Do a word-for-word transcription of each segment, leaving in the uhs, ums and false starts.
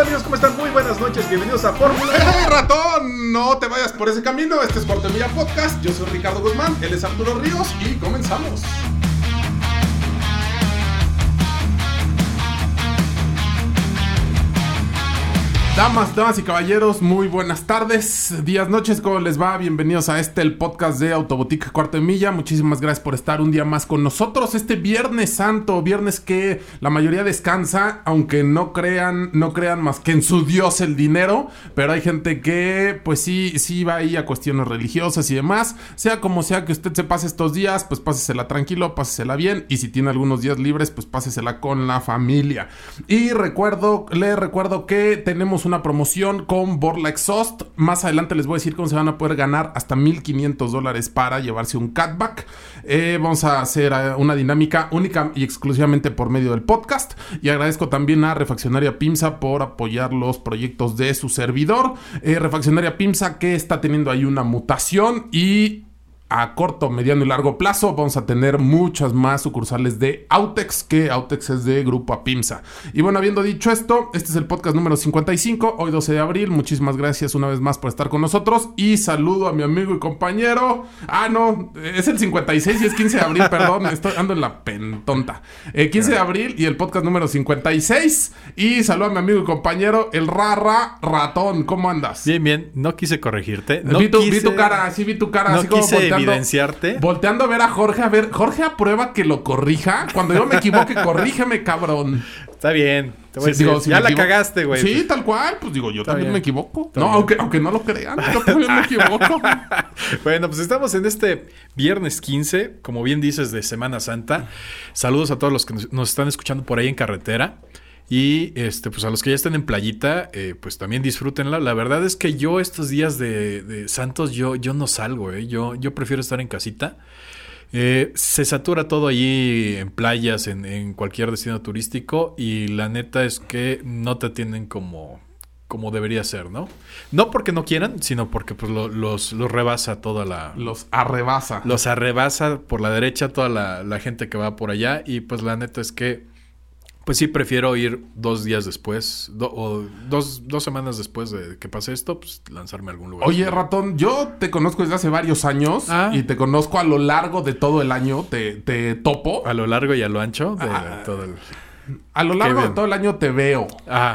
Hola amigos, ¿cómo están? Muy buenas noches, bienvenidos a Fórmula. ¡Eh, ratón! No te vayas por ese camino, este es Cuarto de Milla Podcast. Yo soy Ricardo Guzmán, él es Arturo Ríos y comenzamos. Damas, damas y caballeros, muy buenas tardes, días, noches, ¿cómo les va? Bienvenidos a este, el podcast de Autoboutique Cuarto de Milla. Muchísimas gracias por estar un día más con nosotros. Este Viernes Santo, viernes que la mayoría descansa, aunque no crean, no crean más que en su Dios el dinero. Pero hay gente que, pues sí, sí va ahí a cuestiones religiosas y demás. Sea como sea que usted se pase estos días, pues pásesela tranquilo, pásesela bien. Y si tiene algunos días libres, pues pásesela con la familia. Y recuerdo, le recuerdo que tenemos una promoción con Borla Exhaust. Más adelante les voy a decir cómo se van a poder ganar hasta mil quinientos dólares para llevarse un catback. Eh, vamos a hacer una dinámica única y exclusivamente por medio del podcast. Y agradezco también a Refaccionaria Pimsa por apoyar los proyectos de su servidor. Eh, Refaccionaria Pimsa que está teniendo ahí una mutación y a corto, mediano y largo plazo vamos a tener muchas más sucursales de Autex, que Autex es de Grupo Apimsa. Y bueno, habiendo dicho esto, este es el podcast número cincuenta y cinco, hoy doce de abril. Muchísimas gracias una vez más por estar con nosotros. Y saludo a mi amigo y compañero. Ah, no, es el cincuenta y seis y es quince de abril, perdón, estoy ando en la pentonta. Eh, quince de abril y el podcast número cincuenta y seis. Y saludo a mi amigo y compañero, el Rara Ratón. ¿Cómo andas? Bien, bien, no quise corregirte. No vi, tu, quise... vi tu cara, sí vi tu cara. No así como quise volteando, evidenciarte. Volteando a ver a Jorge, a ver, Jorge aprueba que lo corrija. Cuando yo me equivoque, corrígeme, cabrón. Está bien. Te voy Sí, a decir, digo, si ya me la equivoco. cagaste, güey. Sí, tal cual. Pues digo, yo Está también bien. me equivoco. Está No, bien. aunque, aunque no lo crean, yo también me equivoco. Bueno, pues estamos en este viernes quince, como bien dices, de Semana Santa. Saludos a todos los que nos, nos están escuchando por ahí en carretera. Y este, pues a los que ya estén en playita, eh, pues también disfrútenla. La verdad es que yo estos días de, de Santos, yo, yo no salgo, eh. Yo, yo prefiero estar en casita. Eh, se satura todo allí en playas, en, en cualquier destino turístico. Y la neta es que no te atienden como, como debería ser, ¿no? No porque no quieran, sino porque pues, lo, los, los rebasa toda la... Los arrebasa. Los arrebasa por la derecha toda la, la gente que va por allá. Y pues la neta es que... Pues sí, prefiero ir dos días después, do, o dos, dos semanas después de que pase esto, pues lanzarme a algún lugar. Oye, Ratón, yo te conozco desde hace varios años ah. y te conozco a lo largo de todo el año, te, te topo. A lo largo y a lo ancho de ah, todo el... A lo largo Qué de todo el año te veo. Ah.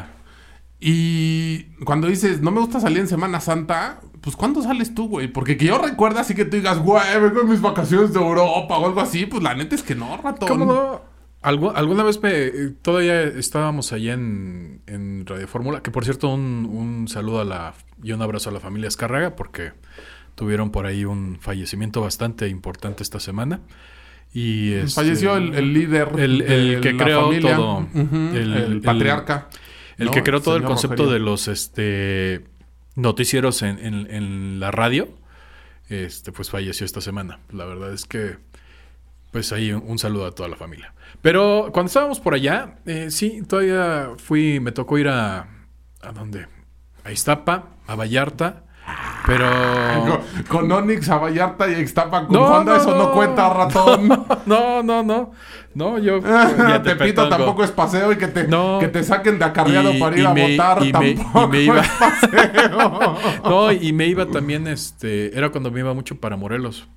Y cuando dices, no me gusta salir en Semana Santa, pues ¿cuándo sales tú, güey? Porque que yo recuerda así que tú digas, güey, vengo en mis vacaciones de Europa o algo así, pues la neta es que no, Ratón. ¿Cómo no? Algu- alguna vez me... Todavía estábamos allá en, en Radio Fórmula, que por cierto un, un saludo a la y un abrazo a la familia Escárraga, porque tuvieron por ahí un fallecimiento bastante importante esta semana. Y este, falleció el, el líder, el, el que la creó familia. todo, uh-huh, el, el patriarca, el, ¿no? el que creó el todo el señor concepto Rogerio. de los este noticieros en, en, en la radio. Este, pues falleció esta semana. La verdad es que pues ahí un, un saludo a toda la familia. Pero cuando estábamos por allá, eh, sí, todavía fui, me tocó ir a... ¿A dónde? A Iztapa, a Vallarta, pero... Con, con Onix, a Vallarta y a Ixtapa con No, Honda, no, eso no, no cuenta, Ratón. No, no, no, no, yo... Tepito tampoco es paseo y que te, no. que te saquen de acarreado Y- para ir y a me- votar y me- y tampoco me iba- es paseo. No, y me iba también, este... Era cuando me iba mucho para Morelos.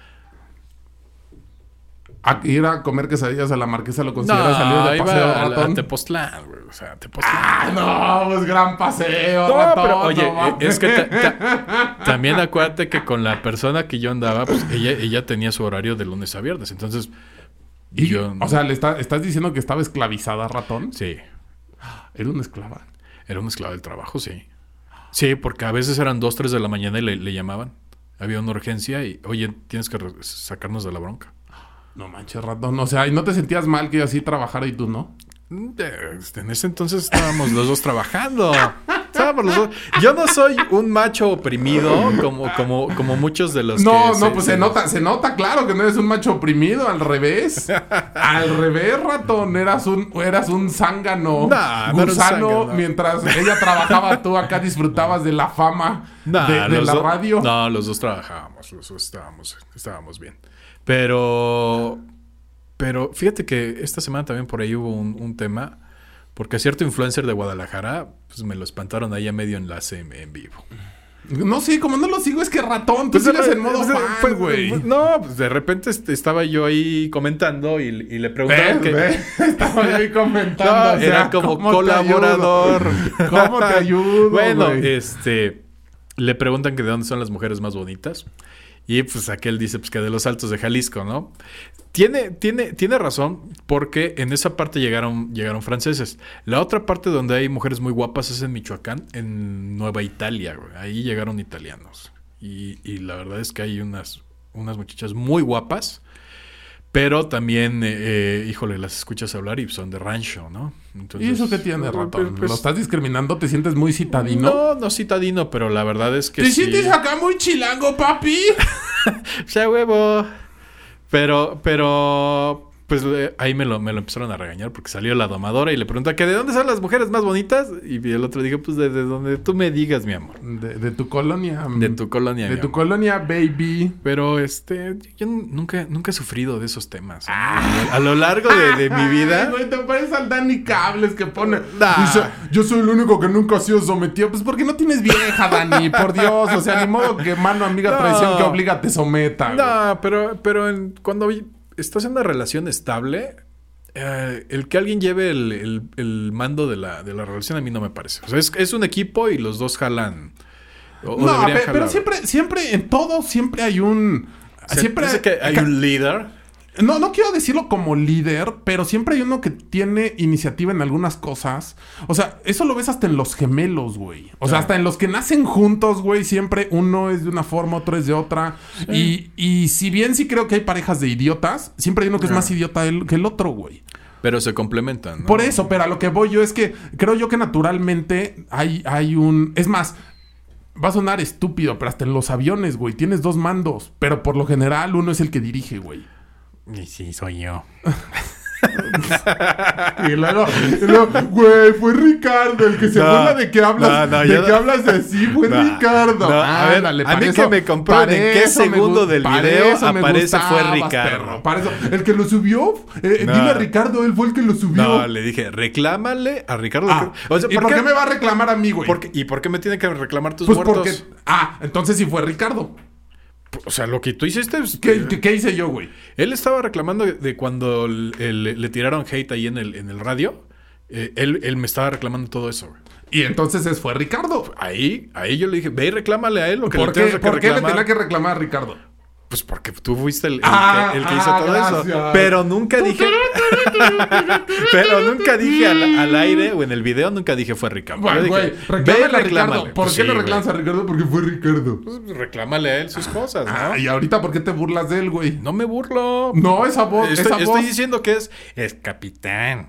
A ir a comer quesadillas a la Marquesa lo consideras No, salir de iba paseo, a, Ratón. a Tepoztlán, güey. O sea, Tepoztlán. Ah, no, pues gran paseo, No, Ratón. pero oye, no eh, mames. es que ta- ta- también acuérdate que con la persona que yo andaba, pues ella, ella tenía su horario de lunes a viernes. Entonces, Y, yo... o sea, ¿le está- ¿estás diciendo que estaba esclavizada, Ratón? Sí, Era una esclava. era una esclava del trabajo, sí. Sí, porque a veces eran dos, tres de la mañana y le, le llamaban. Había una urgencia y, oye, tienes que re- sacarnos de la bronca. No manches, Ratón. O sea, ¿y no te sentías mal que yo así trabajara y tú no? Este, En ese entonces estábamos los dos trabajando. Estábamos los dos. Yo no soy un macho oprimido como, como, como muchos de los No, que... no, se- pues se, se- nota, se nota claro que no eres un macho oprimido, al revés. Al revés, Ratón, eras un, eras un zángano. Nah, no era un gusano, zángano. mientras ella trabajaba, tú acá disfrutabas de la fama Nah, de, de los la do- radio. No, los dos trabajábamos, los dos estábamos, estábamos bien. Pero, pero fíjate que esta semana también por ahí hubo un, un tema Porque a cierto influencer de Guadalajara, pues me lo espantaron ahí a medio enlace en, en vivo. No, sí, como no lo sigo, es que ratón, tú Pues, sigues eh, en modo pues, fan, pues, güey. pues, no, pues de repente este, estaba yo ahí comentando y, y le preguntaban Ve, que... ve, estaba yo ahí comentando. No, o sea, era como ¿cómo te colaborador. ayudo? ¿Cómo te ayudo, Bueno, güey? este... Le preguntan que de dónde son las mujeres más bonitas. Y pues aquel dice pues que de los Altos de Jalisco, ¿no? Tiene, tiene, tiene razón, porque en esa parte llegaron, llegaron franceses. La otra parte donde hay mujeres muy guapas es en Michoacán, en Nueva Italia, güey. Ahí llegaron italianos. Y, y la verdad es que hay unas, unas muchachas muy guapas, pero también, eh, eh, híjole, las escuchas hablar y son de rancho, ¿no? Entonces, ¿Y eso qué tiene, no, ratón? pues, ¿Lo estás discriminando? ¿Te sientes muy citadino? No, no citadino, pero la verdad es que ¿Te sí. sientes acá muy chilango, papi? Ya huevo. Pero, pero, pues eh, ahí me lo, me lo empezaron a regañar porque salió la domadora y le pregunta que de dónde son las mujeres más bonitas. Y el otro dijo, pues de, de donde tú me digas, mi amor. De, de tu colonia. De tu colonia, De mi tu amor. colonia, baby. Pero este, yo nunca, nunca he sufrido de esos temas. ¿eh? A lo largo de, de mi vida. Ay, güey, te pareces al Dani Cables que pone. Nah. Dice, yo soy el único que nunca ha sido sometido. Pues porque no tienes vieja, Dani, por Dios. O sea, ni modo que mano amiga No. traición que obliga te someta. güey. No, pero, pero en- cuando estás en una relación estable, eh, el que alguien lleve el, el- el mando de la, de la relación a mí no me parece. O sea, es, es un equipo y los dos jalan. O, o No, deberían pe- pero jalar. siempre, siempre, en todo, siempre hay un. Se- siempre parece que hay ca- un líder. No, no quiero decirlo como líder, pero siempre hay uno que tiene iniciativa en algunas cosas. O sea, eso lo ves hasta en los gemelos, güey. O sea, Claro. hasta en los que nacen juntos, güey, siempre uno es de una forma, otro es de otra. Y, y si bien sí creo que hay parejas de idiotas, siempre hay uno que es Claro. más idiota el- que el otro, güey. Pero se complementan, ¿no? Por eso, pero a lo que voy yo es que creo yo que naturalmente hay, hay un... Es más, va a sonar estúpido, pero hasta en los aviones, güey, tienes dos mandos. Pero por lo general uno es el que dirige, güey. Y sí, soy yo. Y luego, y luego, güey, fue Ricardo el que se No, burla de que hablas, no, no, de yo que no- hablas así, fue No, Ricardo. no, a ver, Ándale, a para mí eso- que me comprueben para en qué eso me segundo gu- del para video eso me aparece fue gustabas, Ricardo. perro, para eso, el que lo subió, eh, No. dile a Ricardo, él fue el que lo subió. No, le dije, reclámale a Ricardo. Ah, O sea, ¿y por qué me va a reclamar a mí, güey? por qué- ¿Y por qué me tiene que reclamar tus Pues muertos? porque... Ah, entonces sí fue Ricardo. O sea, lo que tú hiciste es... ¿Qué, qué- qué hice yo, güey? Él estaba reclamando de cuando el- el- le tiraron hate ahí en el, en el radio. Eh, él, él me estaba reclamando todo eso, güey. Y entonces es- fue Ricardo. Ahí, ahí yo le dije, ve y reclámale a él lo que ¿Por le qué, tengas que ¿por qué le reclamar. tenía que reclamar a Ricardo? Pues porque tú fuiste el, el Ah, que, el que ah, hizo todo gracias. eso. Pero nunca dije... pero nunca dije al, al aire o en el video, nunca dije fue Ricardo. Yo Güey, dije, güey, ve y reclámale a reclámale. Ricardo. ¿Por Pues qué sí, le reclamas güey. a Ricardo? Porque fue Ricardo. Pues reclámale a él sus cosas, ¿no? Ah, y ahorita, ¿por qué te burlas de él, güey? No me burlo. No, esa voz, Estoy, esa estoy voz. diciendo que es... Es capitán.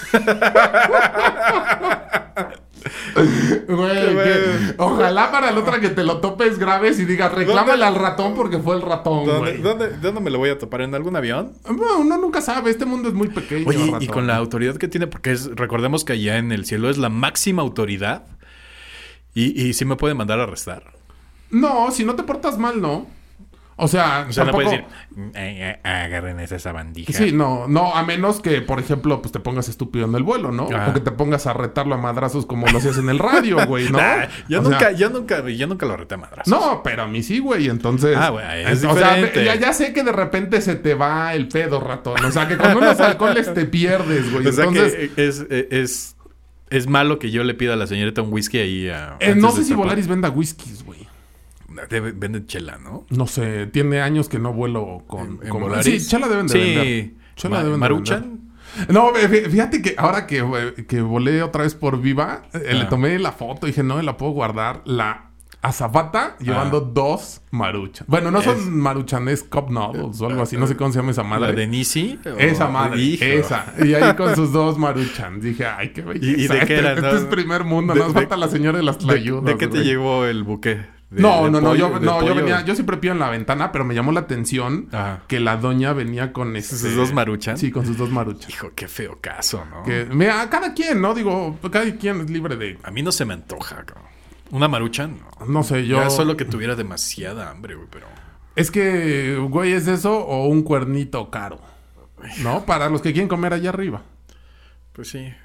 Güey, Qué que- bueno. ojalá para la otra que te lo topes graves y digas, reclámale al ratón porque fue el ratón, ¿Dónde, güey. dónde, ¿Dónde me lo voy a topar? ¿En algún avión? Bueno, uno nunca sabe, este mundo es muy pequeño, Oye, y ratón. con la autoridad que tiene, porque es, recordemos que allá en el cielo es la máxima autoridad. Y, y sí me puede mandar a arrestar. No, si no te portas mal, no. O sea, O sea, tampoco... no puede decir, "Ay, ay, agarren esa sabandija". Sí, no, no, a menos que, por ejemplo, pues te pongas estúpido en el vuelo, ¿no? Ah. O que te pongas a retarlo a madrazos como lo hacías en el radio, güey, ¿no? Nah, yo, O nunca, sea, yo, nunca, yo nunca lo reté a madrazos. no, pero a mí sí, güey, entonces... Ah, güey, es o sea, diferente. ya, ya sé que de repente se te va el pedo, ratón. O sea, que con unos alcoholes te pierdes, güey. O sea Entonces, que es, es, es malo que yo le pida a la señorita un whisky ahí a... eh, antes no de sé si zarpar. Volaris venda whiskies, güey. Debe- Venden chela, ¿no? No sé, tiene años que no vuelo con... ¿En- en con- Volaris? Sí, chela deben de Sí. vender. Chela Ma- deben de ¿Maruchan? vender. No, fí- fíjate que ahora que, eh, que volé otra vez por Viva, eh, le Ah. tomé la foto y dije, no, me la puedo guardar. La azafata llevando dos maruchan. Bueno, no son Es- maruchan, es cup noodles o algo así. No sé cómo se llama esa madre. ¿La de Nisi? Esa Oh, madre, hijo. esa. Y ahí con sus dos maruchan. Dije, ay, qué belleza. ¿Y- y de qué era, Este, no? este es primer mundo. De- Nos de- falta la señora de las ¿De, tlayudas. de qué te güey. llegó el buque? ¿De- No, de no, no, pollo? yo, ¿De no, yo pollo? venía, yo siempre pido en la ventana, pero me llamó la atención Ajá. que la doña venía con este, ¿Sus dos maruchan? Sí, con sus dos maruchan. Hijo, qué feo caso, ¿no? Que, mira, cada quien, ¿no? Digo, cada quien es libre de... A mí no se me antoja, cabrón. Una maruchan, no. No sé, yo... Ya solo que tuviera demasiada hambre, güey, pero... Es que, güey, ¿es eso o un cuernito caro? ¿No? Para los que quieren comer allá arriba. Pues sí.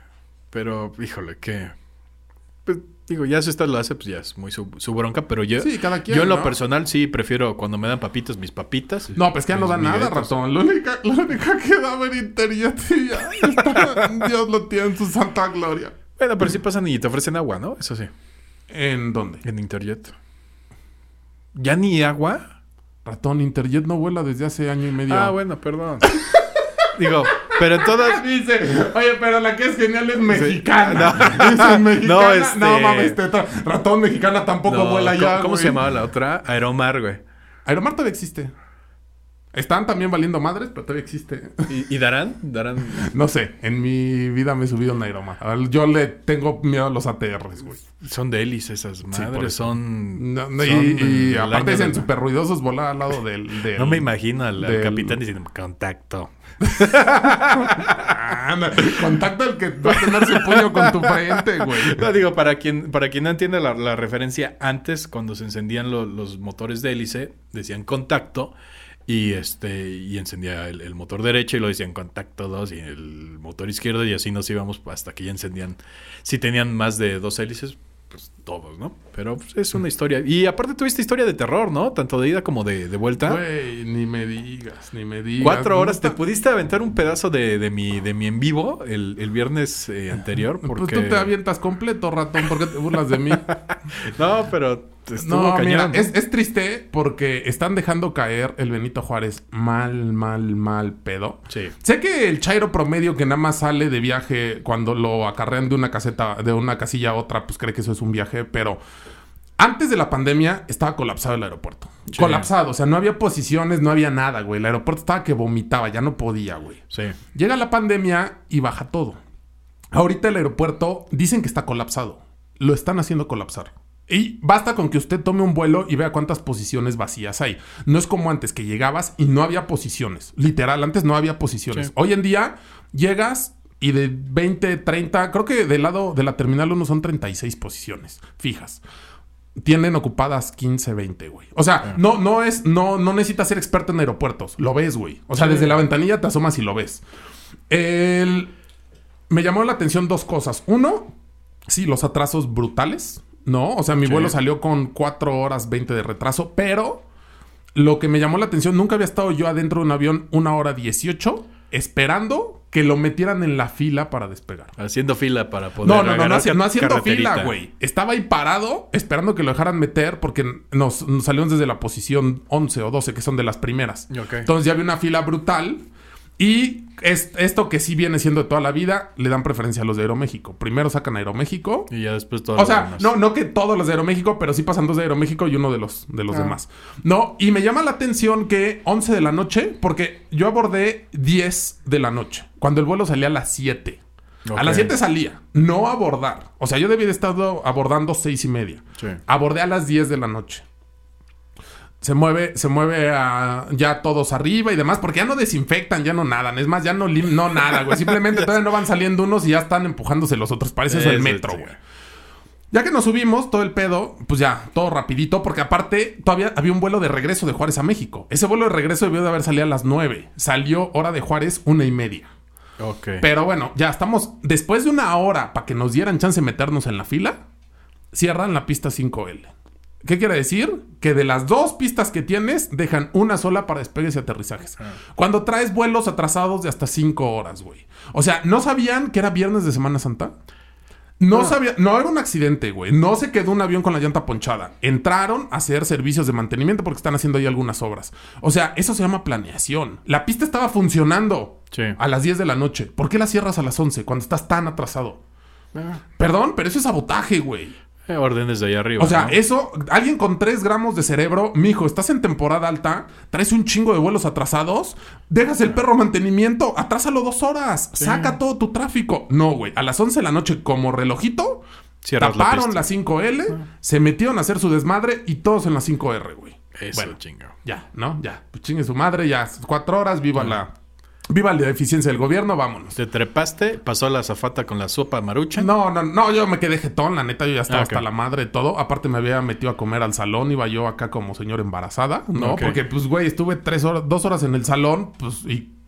Pero, híjole, que... Pues, digo, ya si esta lo hace, pues ya es muy su, su bronca. Pero yo, Sí, cada quien, yo en lo ¿no? personal sí prefiero cuando me dan papitas, mis papitas. No, pues que ya no mis da nada, miguetos. ratón. La única, la única que da ver Interjet y ya está. Dios lo tiene en su santa gloria. Bueno, pero sí pasan y te ofrecen agua, ¿no? Eso sí. ¿En dónde? En Interjet. ¿Ya ni agua? Ratón, Interjet no vuela desde hace año y medio. Ah, bueno, perdón. Digo, pero en todas... Dice, oye, pero la que es genial es mexicana. No. Dice, mexicana. No, No, este- mames, teta. Ratón mexicana tampoco No, vuela ¿cómo- ya. ¿Cómo güey. se llamaba la otra? Aeromar, güey. Aeromar todavía existe. Están también valiendo madres, pero todavía existe. ¿Y, y Darán? Darán... No sé, en mi vida me he subido a un Aeromar. Yo le tengo miedo a los A T Rs, güey. Son de hélice esas por madres. eso. son... No, no, son y y el aparte año dicen del- súper ruidosos volar al lado del... del- No me imagino al, al del- capitán diciendo contacto. Ah, no, contacta el que va a tener su puño con tu frente, güey. No, digo, para quien, para quien no entiende la, la referencia, antes cuando se encendían lo- los motores de hélice, decían contacto y este y encendía el, el motor derecho y lo decían contacto dos y el motor izquierdo y así nos íbamos hasta que ya encendían. Si tenían más de dos hélices, pues todos, ¿no? Pero pues, es una historia. Y aparte tuviste historia de terror, ¿no? Tanto de ida como de, de vuelta. Güey, ni me digas, ni me digas. Cuatro horas. No ¿Te está- pudiste aventar un pedazo de, de mi de mi en vivo el, el viernes eh, anterior? Porque... Pues tú te avientas completo, ratón. ¿Por qué te burlas de mí? No, pero estuvo No, cañón, mira, ¿no? es, es triste porque están dejando caer el Benito Juárez mal, mal, mal pedo. Sí. Sé que el chairo promedio que nada más sale de viaje cuando lo acarrean de una caseta, de una casilla a otra, pues cree que eso es un viaje, pero antes de la pandemia estaba colapsado el aeropuerto. Sí. Colapsado, o sea, no había posiciones, no había nada, güey. El aeropuerto estaba que vomitaba, ya no podía, güey. Sí. Llega la pandemia y baja todo. Ahorita el aeropuerto dicen que está colapsado. Lo están haciendo colapsar. Y basta con que usted tome un vuelo y vea cuántas posiciones vacías hay. No es como antes que llegabas y no había posiciones. Literal, antes no había posiciones. Sí. Hoy en día llegas y de veinte, treinta, creo que del lado de la terminal uno son treinta y seis posiciones fijas. Tienen ocupadas quince, veinte, güey. O sea, no, no es, no, no necesitas ser experto en aeropuertos. Lo ves, güey. O sea, Sí. desde la ventanilla te asomas y lo ves. El... Me llamó la atención dos cosas. Uno, sí, los atrasos brutales, ¿no? O sea, mi Sí. vuelo salió con cuatro horas veinte de retraso, pero lo que me llamó la atención, nunca había estado yo adentro de un avión una hora dieciocho esperando que lo metieran en la fila para despegar. Haciendo fila para poder. No, no, no, no, agarrar haci- no haciendo carreterita. fila, güey. Estaba ahí parado esperando que lo dejaran meter porque nos, nos salimos desde la posición once o doce, que son de las primeras. Ok. Entonces ya había una fila brutal. Y es, esto que sí viene siendo de toda la vida, le dan preferencia a los de Aeroméxico. Primero sacan a Aeroméxico. Y ya después todo. O lo sea, demás. no, no que todos los de Aeroméxico, pero sí pasan dos de Aeroméxico y uno de los, de los Ah. demás. No, y me llama la atención que once de la noche, porque yo abordé diez de la noche, cuando el vuelo salía a las siete. Ok. A las siete salía, no abordar. O sea, yo debía de estar abordando seis y media. Sí. Abordé a las diez de la noche. Se mueve, se mueve a ya todos arriba y demás, porque ya no desinfectan, ya no nadan. Es más, ya no, lim- no nada, güey. Simplemente todavía no van saliendo unos y ya están empujándose los otros. Parece eso el Eso, metro, sí. güey. Ya que nos subimos, todo el pedo, pues ya, todo rapidito, porque aparte todavía había un vuelo de regreso de Juárez a México. Ese vuelo de regreso debió de haber salido a las nueve. Salió hora de Juárez, una y media. Ok. Pero bueno, ya estamos. Después de una hora para que nos dieran chance de meternos en la fila, cierran la pista cinco L. ¿Qué quiere decir? Que de las dos pistas que tienes, dejan una sola para despegues y aterrizajes. Ah. Cuando traes vuelos atrasados de hasta cinco horas, güey. O sea, ¿no sabían que era viernes de Semana Santa? No sabía, no era un accidente, güey. No se quedó un avión con la llanta ponchada. Entraron a hacer servicios de mantenimiento porque están haciendo ahí algunas obras. O sea, eso se llama planeación. La pista estaba funcionando Sí. a las diez de la noche. ¿Por qué la cierras a las once cuando estás tan atrasado? Ah, Perdón, pero eso es sabotaje, güey. eh, órdenes de ahí arriba. O sea, ¿no? eso, alguien con tres gramos de cerebro, mijo, estás en temporada alta, traes un chingo de vuelos atrasados, dejas el perro mantenimiento, atrásalo dos horas, Sí. saca todo tu tráfico. No, güey, a las once de la noche, como relojito, Cierras la taparon pista. la cinco L, se metieron a hacer su desmadre y todos en la cinco R, güey. Eso, Bueno, chingo. ya, ¿no? Ya, pues chingue su madre, ya, cuatro horas, viva la... Viva la eficiencia del gobierno, vámonos. Te trepaste, pasó la azafata con la sopa marucha. No, no, no, yo me quedé jetón, la neta, yo ya estaba Ah, ok. hasta la madre de todo. Aparte me había metido a comer al salón, iba yo acá como señora embarazada, ¿no? Ok. Porque, pues, güey, estuve tres horas, dos horas en el salón, pues, y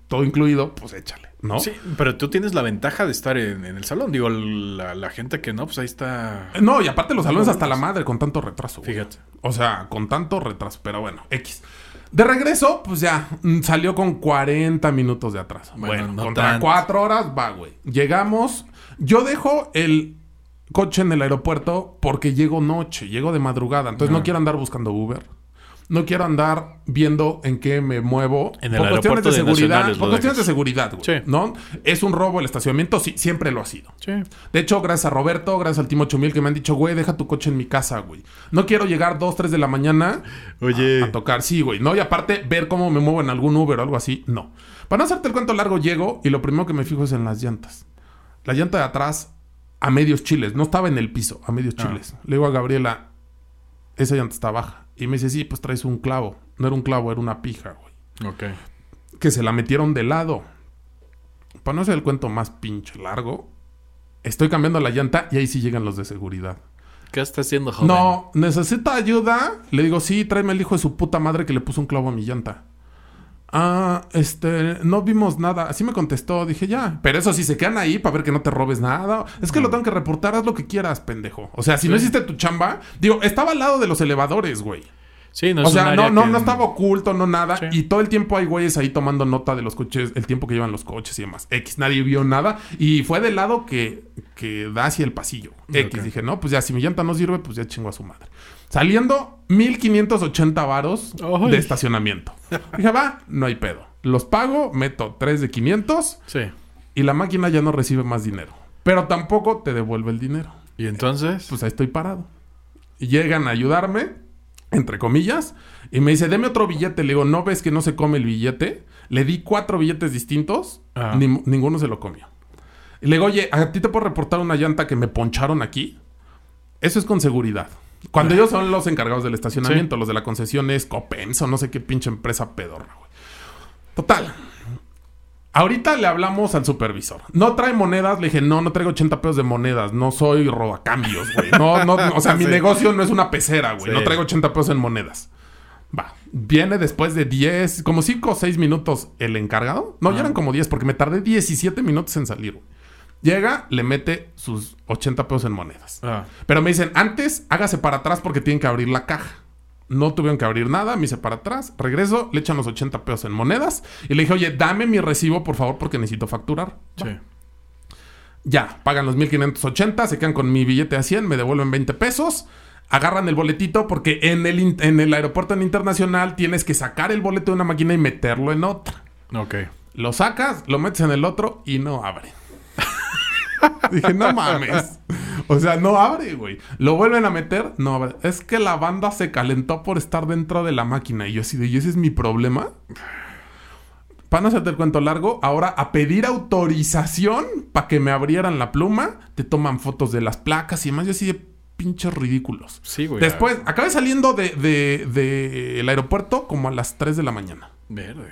todo incluido, pues échale, ¿no? Sí, pero tú tienes la ventaja de estar en, en el salón. Digo, la, la gente que no, pues ahí está... No, y aparte los salones hasta la madre con tanto retraso. Güey. Fíjate. O sea, con tanto retraso, pero bueno, X. De regreso, pues ya, mm, salió con cuarenta minutos de atraso. Bueno, Bueno, no contra tanto. cuatro horas, va, güey. Llegamos, yo dejo el coche en el aeropuerto porque llego noche, llego de madrugada. Entonces no, No. quiero andar buscando Uber. No quiero andar viendo en qué me muevo. En el por cuestiones de aeropuerto de seguridad. Nacionales Por lo cuestiones de dejas. seguridad, güey. Sí. ¿No? ¿Es un robo el estacionamiento? Sí, siempre lo ha sido. Sí. De hecho, gracias a Roberto, gracias al Team ocho mil que me han dicho, güey, deja tu coche en mi casa, güey. No quiero llegar dos, tres de la mañana Oye. a, a tocar. Sí, güey. No, y aparte, ver cómo me muevo en algún Uber o algo así, no. Para no hacerte el cuento largo, llego y lo primero que me fijo es en las llantas. La llanta de atrás a medios chiles. No estaba en el piso, a medios Ah. chiles. Le digo a Gabriela, esa llanta está baja. Y me dice, sí, pues traes un clavo. No era un clavo, era una pija, güey. Ok. Que se la metieron de lado. Para no hacer el cuento más pinche largo, estoy cambiando la llanta y ahí sí llegan los de seguridad. ¿Qué está haciendo, joven? No, ¿necesita ayuda? Le digo, sí, tráeme al hijo de su puta madre que le puso un clavo a mi llanta. Ah, este, no vimos nada. Así me contestó, dije, ya. Pero eso sí, se quedan ahí para ver que no te robes nada. Es que lo tengo que reportar, haz lo que quieras, pendejo. O sea, si no hiciste tu chamba... Digo, estaba al lado de los elevadores, güey. Sí, no O es un sea, no, área no, que- no estaba oculto, no nada. Sí. Y todo el tiempo hay güeyes ahí tomando nota de los coches, el tiempo que llevan los coches y demás. X, nadie vio nada. Y fue del lado que, que da hacia el pasillo. X, Ok. dije, no, pues ya, si mi llanta no sirve, pues ya chingo a su madre. Saliendo, mil quinientos ochenta varos Ay. de estacionamiento. Dije, va, no hay pedo. Los pago, meto tres de quinientos Sí. y la máquina ya no recibe más dinero. Pero tampoco te devuelve el dinero. ¿Y entonces? Pues ahí estoy parado. Y llegan a ayudarme, entre comillas, y me dice, deme otro billete. Le digo, ¿no ves que no se come el billete? Le di cuatro billetes distintos, Ajá. ni- ninguno se lo comió. Y le digo, oye, ¿a ti te puedo reportar una llanta que me poncharon aquí? Eso es con seguridad. Cuando ellos son los encargados del estacionamiento, Sí. los de la concesión es Copensa o no sé qué pinche empresa pedorra, güey. Total. Ahorita le hablamos al supervisor. ¿No trae monedas? Le dije, no, no traigo ochenta pesos de monedas. No soy robacambios, güey. No, no, o sea, mi Sí. negocio no es una pecera, güey. Sí. No traigo ochenta pesos en monedas. Va. Viene después de diez, como cinco o seis minutos el encargado. No, ya eran como diez porque me tardé diecisiete minutos en salir, güey. Llega, le mete sus ochenta pesos en monedas. Ah. Pero me dicen, antes hágase para atrás porque tienen que abrir la caja. No tuvieron que abrir nada, me hice para atrás, regreso, le echan los ochenta pesos en monedas y le dije, oye, dame mi recibo, por favor, porque necesito facturar. Sí. Ya, pagan los mil quinientos ochenta, se quedan con mi billete a cien, me devuelven veinte pesos, agarran el boletito porque en el, in- en el aeropuerto internacional tienes que sacar el boleto de una máquina y meterlo en otra. Ok. Lo sacas, lo metes en el otro y no abre. Dije, no mames. O sea, no abre, güey. Lo vuelven a meter, no abre. Es que la banda se calentó por estar dentro de la máquina. Y yo así de, ¿y ese es mi problema? Para no hacerte el cuento largo, ahora a pedir autorización para que me abrieran la pluma, te toman fotos de las placas y demás. Yo así de pinches ridículos. Sí, güey. Después, acabé saliendo de, de, de el aeropuerto como a las tres de la mañana. Verde.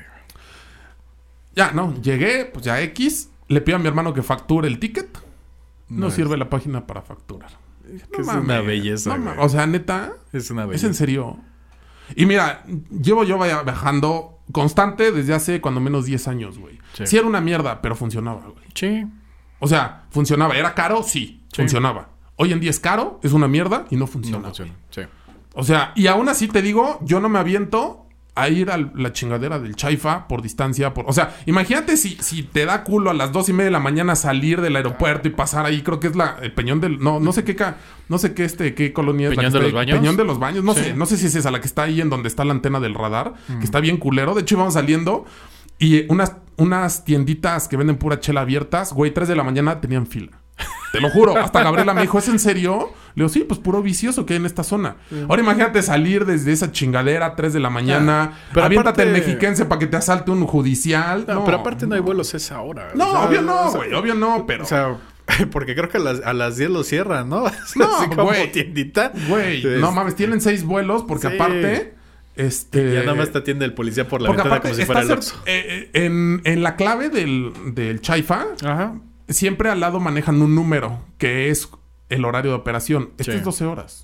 Ya, no, llegué, pues ya X. Le pido a mi hermano que facture el ticket. No, No sirve la página para facturar. que es una belleza, no güey. mames. O sea, neta, Es una es belleza. en serio. Y mira, llevo yo vaya- viajando constante desde hace cuando menos diez años, güey. Sí. Sí. era una mierda, pero funcionaba, güey. Sí. O sea, funcionaba. ¿Era caro? Sí, Sí. funcionaba. Hoy en día es caro, es una mierda y no funciona. No funciona. Sí. O sea, y aún así te digo, yo no me aviento a ir a la chingadera del Chaifa por distancia. Por, o sea, imagínate si, si te da culo a las dos y media de la mañana salir del aeropuerto y pasar ahí. Creo que es la el Peñón del... No, no sé qué ca- no sé qué este, qué colonia es la ¿Peñón que de está los ahí. Baños? Peñón de los Baños. No Sí. sé, no sé si es esa la que está ahí en donde está la antena del radar. Que está bien culero. De hecho, íbamos saliendo y unas, unas tienditas que venden pura chela abiertas. Güey, tres de la mañana tenían fila. Te lo juro. Hasta Gabriela me dijo, ¿es en serio? Le digo, sí, pues puro vicioso que hay en esta zona. Ahora imagínate salir desde esa chingadera a tres de la mañana. Pero Aviéntate aparte- el mexiquense para que te asalte un judicial. No, No, pero aparte no hay vuelos a esa hora. No, O sea, obvio no, o sea, güey. Obvio no, pero... O sea, porque creo que a las, a las diez lo cierran, ¿no? No, Así como güey. tiendita. Güey, Es- no mames. Tienen seis vuelos porque Sí. aparte... Este... Ya nada más te atiende el policía por la Porque ventana aparte, como si fuera el está Oxxo. cer- eh, eh, en, en la clave del, del Chaifa, Ajá. siempre al lado manejan un número que es el horario de operación. Este Sí. es doce horas.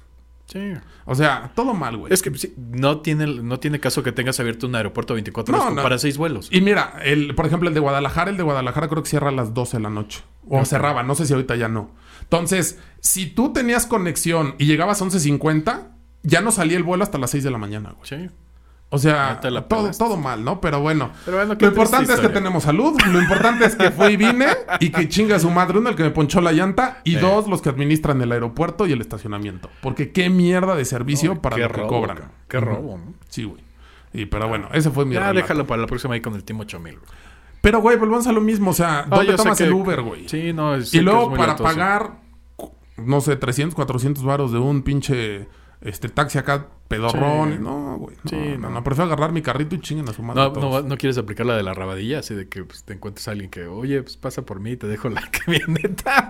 Sí. O sea, todo mal, güey. Es que sí, no tiene, no tiene caso que tengas abierto un aeropuerto veinticuatro No, horas no. para seis vuelos. Y mira, el, por ejemplo, el de Guadalajara, el de Guadalajara creo que cierra a las doce de la noche. O Ok. cerraba, no sé si ahorita ya no. Entonces, si tú tenías conexión y llegabas a once cincuenta, ya no salía el vuelo hasta las seis de la mañana, güey. Sí. O sea, Ya te la todo, pelaste. todo mal, ¿no? Pero bueno, Pero bueno, qué lo importante triste es que historia. tenemos salud. Lo importante es que fui y vine y que chinga su madre uno, el que me ponchó la llanta, y Eh. dos, los que administran el aeropuerto y el estacionamiento. Porque qué mierda de servicio No, para qué lo que robo, cobran. cabrón. Qué Ujú. robo, ¿no? Sí, güey. Y, pero bueno, ese fue mi Ya relato. déjalo para la próxima ahí con el Team ocho mil. güey. Pero, güey, volvamos a lo mismo. O sea, Ah, ¿dónde yo sé tomas que- el Uber, güey? Sí, no, es, Y luego muy para latoso. pagar, no sé, trescientos, cuatrocientos varos de un pinche este taxi acá pedorrón. Sí. No, güey. No, Sí, no, no. no, prefiero agarrar mi carrito y chinguen a su madre. No, todos. no, no quieres aplicar la de la rabadilla, así de que pues, te encuentres a alguien que, oye, pues pasa por mí y te dejo la camioneta.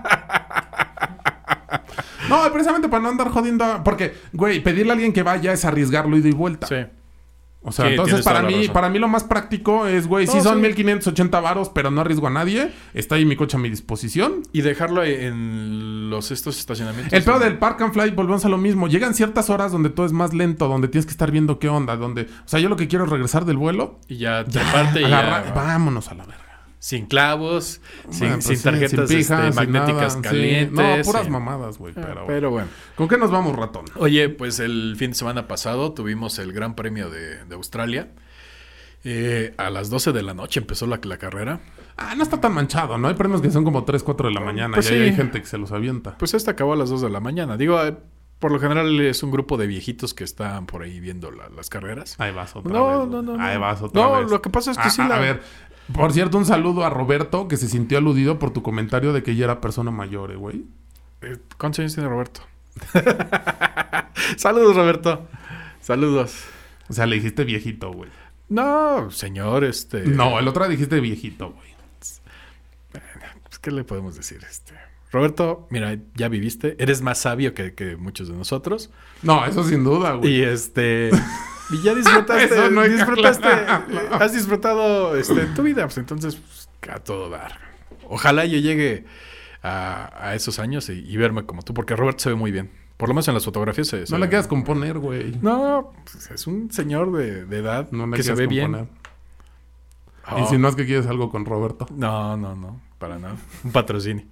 No, precisamente para no andar jodiendo. a- Porque, güey, pedirle a alguien que vaya es arriesgarlo ida y vuelta. Sí. O sea, Sí, entonces tienes para toda la mí, razón. para mí lo más práctico es, güey, No, sí son sí. mil quinientos ochenta varos, pero no arriesgo a nadie. Está ahí mi coche a mi disposición. Y dejarlo en los estos estacionamientos. El peor del Park and Fly, volvemos a lo mismo. Llegan ciertas horas donde todo es más lento, donde tienes que estar viendo qué onda, donde... O sea, yo lo que quiero es regresar del vuelo. Y ya te Ya, parte y agarra- ya. vámonos a la verga. Sin clavos, sin, Bueno, pues sin sí, tarjetas sin pijas, este, sin magnéticas nada, sí. calientes. No, puras sí. mamadas, güey. Ah, Pero, Pero bueno. ¿Con qué nos vamos, ratón? Oye, pues el fin de semana pasado tuvimos el Gran Premio de, de Australia. Eh, a las doce de la noche empezó la, la carrera. Ah, no está tan manchado, ¿no? Hay premios que son como tres, cuatro de la mañana Pues y ahí sí. hay gente que se los avienta. Pues esta acabó a las dos de la mañana. Digo, eh, por lo general es un grupo de viejitos que están por ahí viendo la- las carreras. Ahí vas otra No, vez. no, güey. no, Ahí no. vas otra No, vez. lo que pasa es que Ah, sí ah, la- A ver, por cierto, un saludo a Roberto que se sintió aludido por tu comentario de que ella era persona mayor, eh, güey. Eh, ¿Cuántos años tiene Roberto? Saludos, Roberto. Saludos. O sea, le dijiste viejito, güey. No, señor, este... No, el otro dijiste viejito, güey. Pues, ¿qué le podemos decir? Este... Roberto, mira, ya viviste. Eres más sabio que, que muchos de nosotros. No, eso sin duda, güey. Y este... Y ya disfrutaste, Eso no hay que disfrutaste, aclararlo. eh, has disfrutado este, tu vida, pues entonces pues, a todo dar. Ojalá yo llegue a, a esos años y, y verme como tú, porque Roberto se ve muy bien. Por lo menos en las fotografías se, se No ve le quieras componer, güey. No, pues, es un señor de, de edad No le que se quieras ve componer. bien. Oh, Y si no es que quieres algo con Roberto. No, no, no, para nada. Un patrocinio.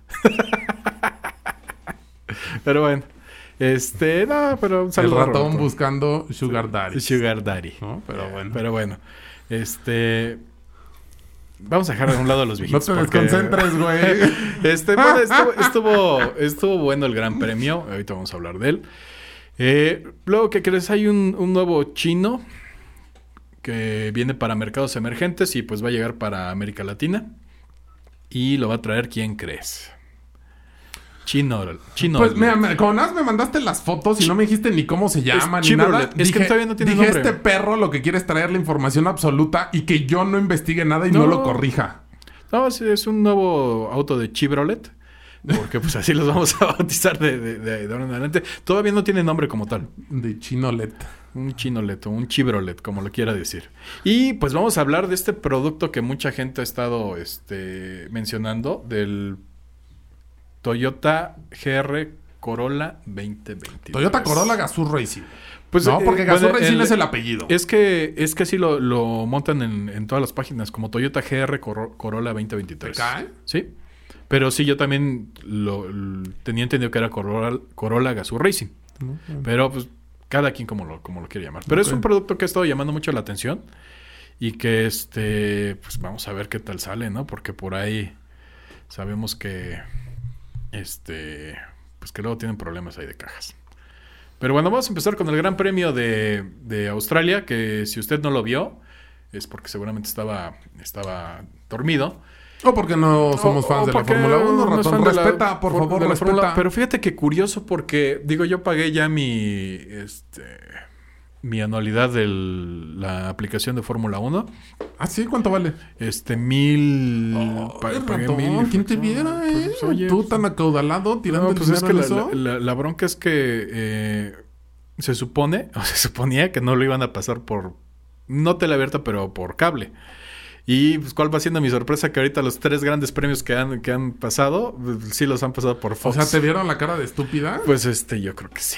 Pero bueno, este, no, pero un El saludo a ratón Roberto. buscando Sugar Daddy. Sugar Daddy. ¿No? Pero bueno. Pero bueno, este... Vamos a dejar de un lado a los No viejitos. te porque- desconcentres, güey. Este, bueno, estuvo, estuvo, estuvo bueno el Gran Premio. Ahorita vamos a hablar de él. Eh, luego, ¿qué crees? Hay un, un nuevo chino que viene para mercados emergentes y pues va a llegar para América Latina. Y lo va a traer, ¿quién crees? Chino. Chino. Pues mira, me- como nada más me mandaste las fotos y no me dijiste ni cómo se llama ni Chevrolet. nada. Es que dije, todavía no tiene dije, nombre. este perro lo que quiere es traer la información absoluta y que yo no investigue nada y no, No. lo corrija. No, es, es un nuevo auto de Chevrolet. Porque pues así los vamos a bautizar de, de, de, de ahora en adelante. Todavía no tiene nombre como tal. De Chinolet. Un chinolet o un chibrolet, como lo quiera decir. Y pues vamos a hablar de este producto que mucha gente ha estado este, mencionando, del Toyota G R Corolla veinte veintitrés. Toyota Corolla Gazoo Racing. Pues, no, eh, porque bueno, Gazoo Racing el- es el apellido. Es que, es que así lo, lo montan en, en todas las páginas, como Toyota G R Cor- Corolla veinte veintitrés. ¿Te cae? Sí. Pero sí, yo también lo, l- tenía entendido que era Corolla, Corolla Gazoo Racing. ¿No? Pero pues cada quien como lo, como lo quiere llamar. Pero Ok. es un producto que ha estado llamando mucho la atención y que este, pues vamos a ver qué tal sale, ¿no? Porque por ahí sabemos que este, pues que luego tienen problemas ahí de cajas. Pero bueno, vamos a empezar con el Gran Premio de, de Australia, que si usted no lo vio, es porque seguramente estaba, estaba dormido. O porque no somos O- fans o de la porque Fórmula uno, no es ratón. fan de la- Respeta, por por- favor, de la respeta. Fórmula- Pero fíjate que curioso porque, digo, yo pagué ya mi, este, mi anualidad de la aplicación de Fórmula uno. ¿Ah, sí? ¿Cuánto vale? Este, mil... Oh, pa- el pagué ratón, mil y ¿quién te fracción. viera, eh? Pues, oye, Tú pues, tan acaudalado tirando no, el pues es dinero que en la, eso. la- la bronca es que eh, se supone, o se suponía que no lo iban a pasar por, no tele abierta, pero por cable. Y pues, ¿cuál va siendo mi sorpresa? Que ahorita los tres grandes premios que han, que han pasado, pues, sí los han pasado por Fox. O sea, ¿te vieron la cara de estúpida? Pues este, yo creo que sí.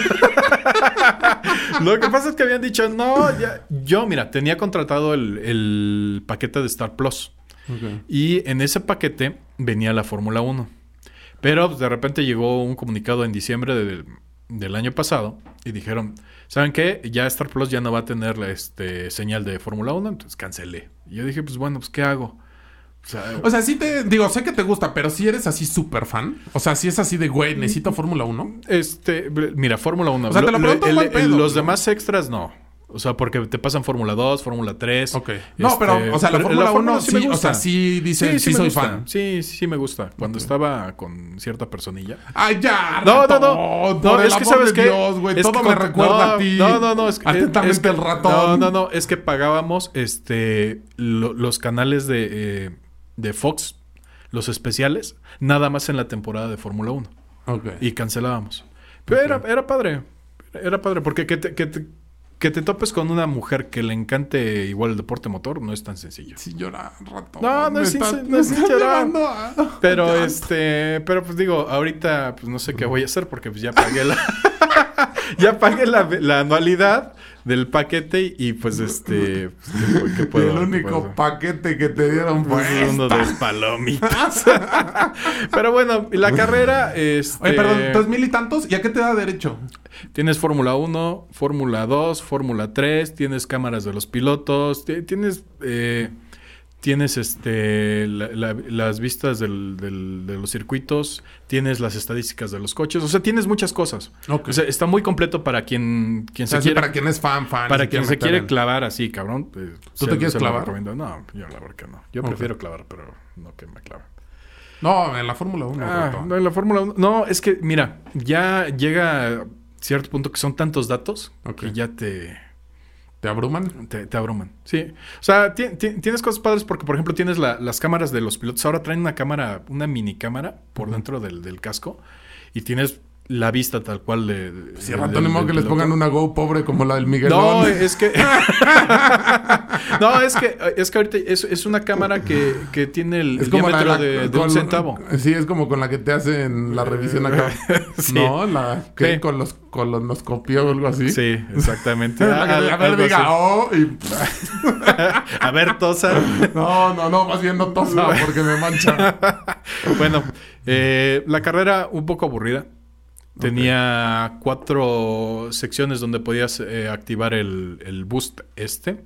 Lo que pasa es que habían dicho, no, ya. Yo, mira, tenía contratado el, el paquete de Star Plus. Okay. Y en ese paquete venía la Fórmula uno. Pero pues, de repente llegó un comunicado en diciembre de, del año pasado y dijeron, ¿saben qué? Ya Star Plus ya no va a tener la este, señal de Fórmula uno, entonces cancelé. Y yo dije, pues bueno, pues ¿qué hago? O sea, o sea, sí te... Digo, sé que te gusta, pero si eres así súper fan. O sea, si es así de, güey, necesito Fórmula uno. Este... Mira, Fórmula uno. O sea, te lo pregunto el, mal el, pedo, Los ¿no? demás extras, no. O sea, porque te pasan Fórmula dos, Fórmula tres. Ok. No, este, pero, o sea, la Fórmula uno sí, me o gusta. sea, sí dice, sí, sí, sí soy gusta. fan. Sí, sí, sí me gusta. Cuando okay. estaba con cierta personilla. ¡Ay, ya! No, no, no. Por no el es que amor sabes de que Dios, güey. Todo que me con, recuerda no, a ti. No, no, no. Es, Atentamente es que, el ratón. No, no, no. Es que pagábamos este lo, los canales de, eh, de Fox, los especiales, nada más en la temporada de Fórmula uno. Ok. Y cancelábamos. Pero okay. era, era padre. Era padre. Porque que te, que te Que te topes con una mujer que le encante igual el deporte motor no es tan sencillo. Sí llora, ratón. No, no es sin, no es sin llorar. Pero este, pero pues digo, ahorita pues no sé qué voy a hacer porque pues ya pagué la ya pagué la, la anualidad del paquete y, y pues este pues, ¿qué, qué puedo, el único puedo? paquete que te dieron fue pues, uno de palomitas. Pero bueno, la carrera este Oye, perdón, tres mil y tantos, ¿y a qué te da derecho? Tienes Fórmula uno, Fórmula dos, Fórmula tres, tienes cámaras de los pilotos, tienes eh, tienes este la, la, las vistas del, del, de los circuitos, tienes las estadísticas de los coches, o sea, tienes muchas cosas. Okay. O sea, está muy completo para quien, quien o sea, se quiere... Para quien es fan, fan. Para quien se quiere en... clavar así, cabrón. Eh, ¿Tú te quieres clavar? No, yo la verdad que no. Yo okay. prefiero clavar, pero no que me clave. No, en la Fórmula uno. Ah, no, en la Fórmula uno. No, es que, mira, ya llega... cierto punto que son tantos datos okay. que ya te... ¿Te abruman? Te, te abruman, sí. O sea, ti, ti, tienes cosas padres porque, por ejemplo, tienes la, las cámaras de los pilotos. Ahora traen una cámara, una mini cámara por uh-huh. dentro del, del casco y tienes la vista tal cual de... de si rato ni modo que les pongan una Go pobre como la del Miguelón. No, es que... no, es que es que ahorita es, es una cámara que, que tiene el, es el como diámetro la, de, de un centavo. Sí, es como con la que te hacen la revisión acá. Sí. No, la que sí. con los colonoscopia o algo así. Sí, exactamente. a, a, a ver, diga, oh, y... a ver, tosa. No, no, no, más bien no tosa porque me mancha. Bueno, eh, la carrera un poco aburrida. Tenía okay. cuatro secciones donde podías eh, activar el, el boost este.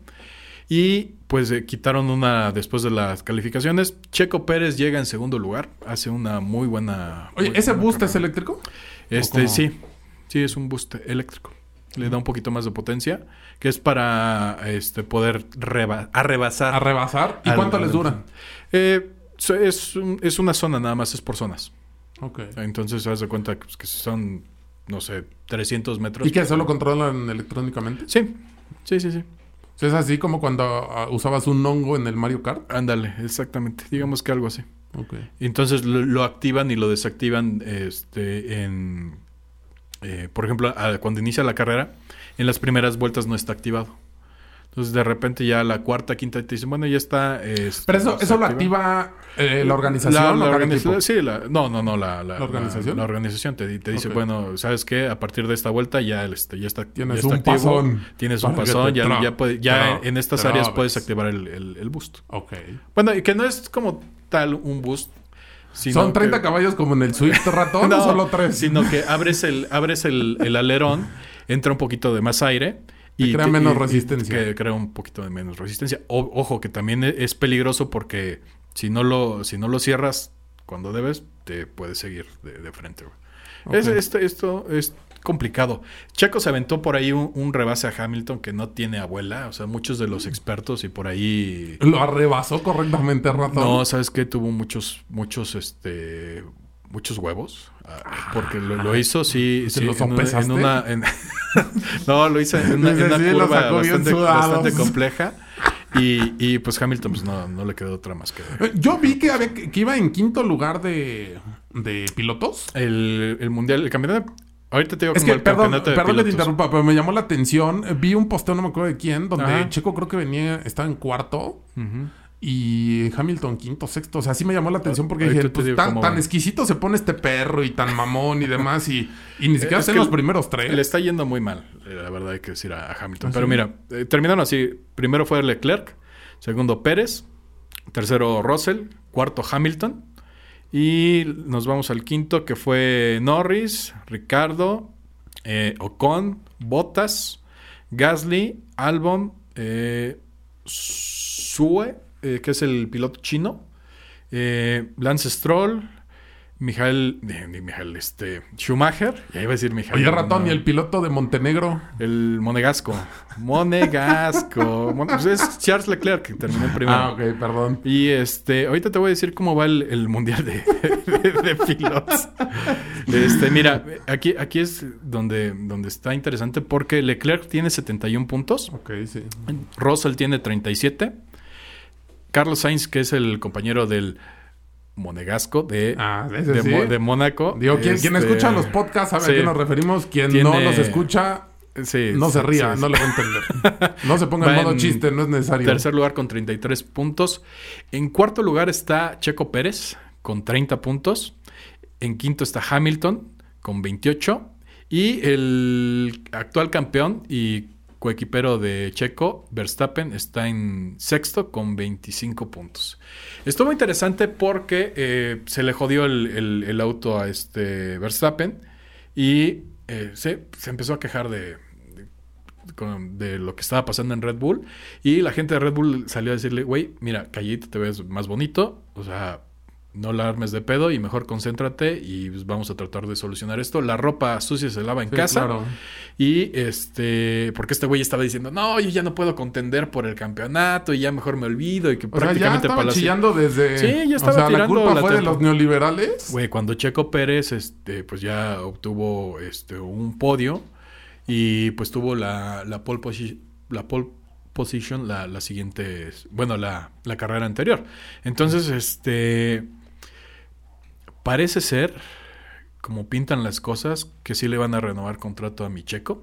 Y pues eh, quitaron una después de las calificaciones. Checo Pérez llega en segundo lugar. Hace una muy buena... Oye, muy ¿ese buena boost carrera. es eléctrico? Este, sí. Sí, es un boost eléctrico. Le da un poquito más de potencia. Que es para este poder reba- arrebasar. ¿A rebasar? ¿Y cuánto les dura? Eh, es, es una zona nada más. Es por zonas. Ok. Entonces, haz de cuenta que, pues, que son, no sé, trescientos metros. ¿Y que eso lo controlan electrónicamente? Sí, sí, sí, sí. ¿Es así como cuando uh, usabas un hongo en el Mario Kart? Ándale, exactamente. Digamos que algo así. Ok. Entonces, lo, lo activan y lo desactivan este, en... Eh, por ejemplo, a, cuando inicia la carrera, en las primeras vueltas no está activado. Entonces, de repente ya la cuarta, quinta te dicen, bueno, ya está... Este, Pero eso, eso lo activa eh, la organización. La, ¿o la cada organización equipo? sí, la, no, no, no, la, la, ¿La organización. La, la organización te, te dice, okay. bueno, ¿sabes qué? A partir de esta vuelta ya, este, ya está, tienes ya está un activo. pasón. Tienes un pasón, ya, tra- ya, puede, ya tra- en estas tra- áreas tra- puedes activar el, el, el boost. Ok. Bueno, y que no es como tal un boost. ¿Son treinta que, caballos como en el Swift ratón no, o solo tres? Sino que abres el, abres el, el alerón, entra un poquito de más aire. Y crea te, menos y, resistencia. Y que crea un poquito de menos resistencia. O, ojo, que también es peligroso porque si no lo, si no lo cierras cuando debes, te puedes seguir de, de frente. Okay. Es, esto, esto es complicado. Checo se aventó por ahí un, un rebase a Hamilton que no tiene abuela. O sea, muchos de los expertos y por ahí... ¿Lo arrebasó correctamente, ratón? No, ¿sabes qué? Tuvo muchos, muchos, este... muchos huevos. Porque lo, lo hizo, sí... ¿Se sí, los en, sopesaste? en una... En, no, lo hizo en una, en una sí, curva bastante, bastante compleja. Y, y pues Hamilton pues no, no le quedó otra más que... Yo vi que, había, que iba en quinto lugar de, de pilotos. El, el mundial, el campeonato... Ahorita te digo es como que, el perdón, campeonato de perdón que te pilotos. interrumpa, pero me llamó la atención. Vi un posteo, no me acuerdo de quién, donde Ajá. Checo creo que venía, estaba en cuarto. Uh-huh. Y Hamilton quinto, sexto. O sea, sí me llamó la atención porque Ahorita dije, te pues digo tan, cómo tan van. exquisito se pone este perro y tan mamón y demás. Y, y ni siquiera Es está en que los le- primeros tres. Le está yendo muy mal, eh, la verdad hay que decir a, a Hamilton. ¿Ah, Pero sí? mira, eh, terminaron así. Primero fue Leclerc, segundo Pérez, tercero Russell, cuarto Hamilton. Y nos vamos al quinto que fue Norris, Ricardo, eh, Ocon, Bottas, Gasly, Albon, eh, Sue, eh, que es el piloto chino, eh, Lance Stroll, Michael, eh, ni Michael, este, Schumacher, ya iba a decir Michael. Oye, ratón, no, y el piloto de Montenegro. el Monegasco. Monegasco. Mon- pues es Charles Leclerc que terminó el primero. Ah, ok, perdón. Y este, ahorita te voy a decir cómo va el, el mundial de, de, de pilotos. Este, mira, aquí, aquí es donde, donde está interesante porque Leclerc tiene setenta y uno puntos, Ok, sí. Russell tiene treinta y siete, Carlos Sainz, que es el compañero del Monegasco de, Ah, ese de, sí. Mo- de Mónaco. Digo, quien, quien este, escucha los podcasts sabe sí. a qué nos referimos. Quien Tiene- no los escucha, Sí, no se sí, ría, sí, no sí. le va a entender. No se ponga en Va modo en chiste, no es necesario. Tercer lugar con treinta y tres puntos. En cuarto lugar está Checo Pérez con treinta puntos. En quinto está Hamilton con veintiocho. Y el actual campeón y coequipero de Checo, Verstappen, está en sexto con veinticinco puntos. Estuvo interesante porque eh, se le jodió el, el- el auto a este Verstappen y eh, se, se empezó a quejar de, de, con- de lo que estaba pasando en Red Bull. Y la gente de Red Bull salió a decirle, güey, mira, callito, te ves más bonito. O sea, no la armes de pedo y mejor concéntrate y pues, vamos a tratar de solucionar esto. La ropa sucia se lava en Sí, casa. claro. Y este, porque este güey estaba diciendo, no, yo ya no puedo contender por el campeonato y ya mejor me olvido y que O sea, ya prácticamente estaba la- chillando desde... Sí, ya estaba O sea, la tirando culpa la fue de tempo. los neoliberales. Güey, cuando Checo Pérez, este, pues ya obtuvo este un podio y pues tuvo la, la pole position, la pole position, la, la siguiente, bueno, la, la carrera anterior. Entonces, este, parece ser, como pintan las cosas, que sí le van a renovar contrato a mi Checo.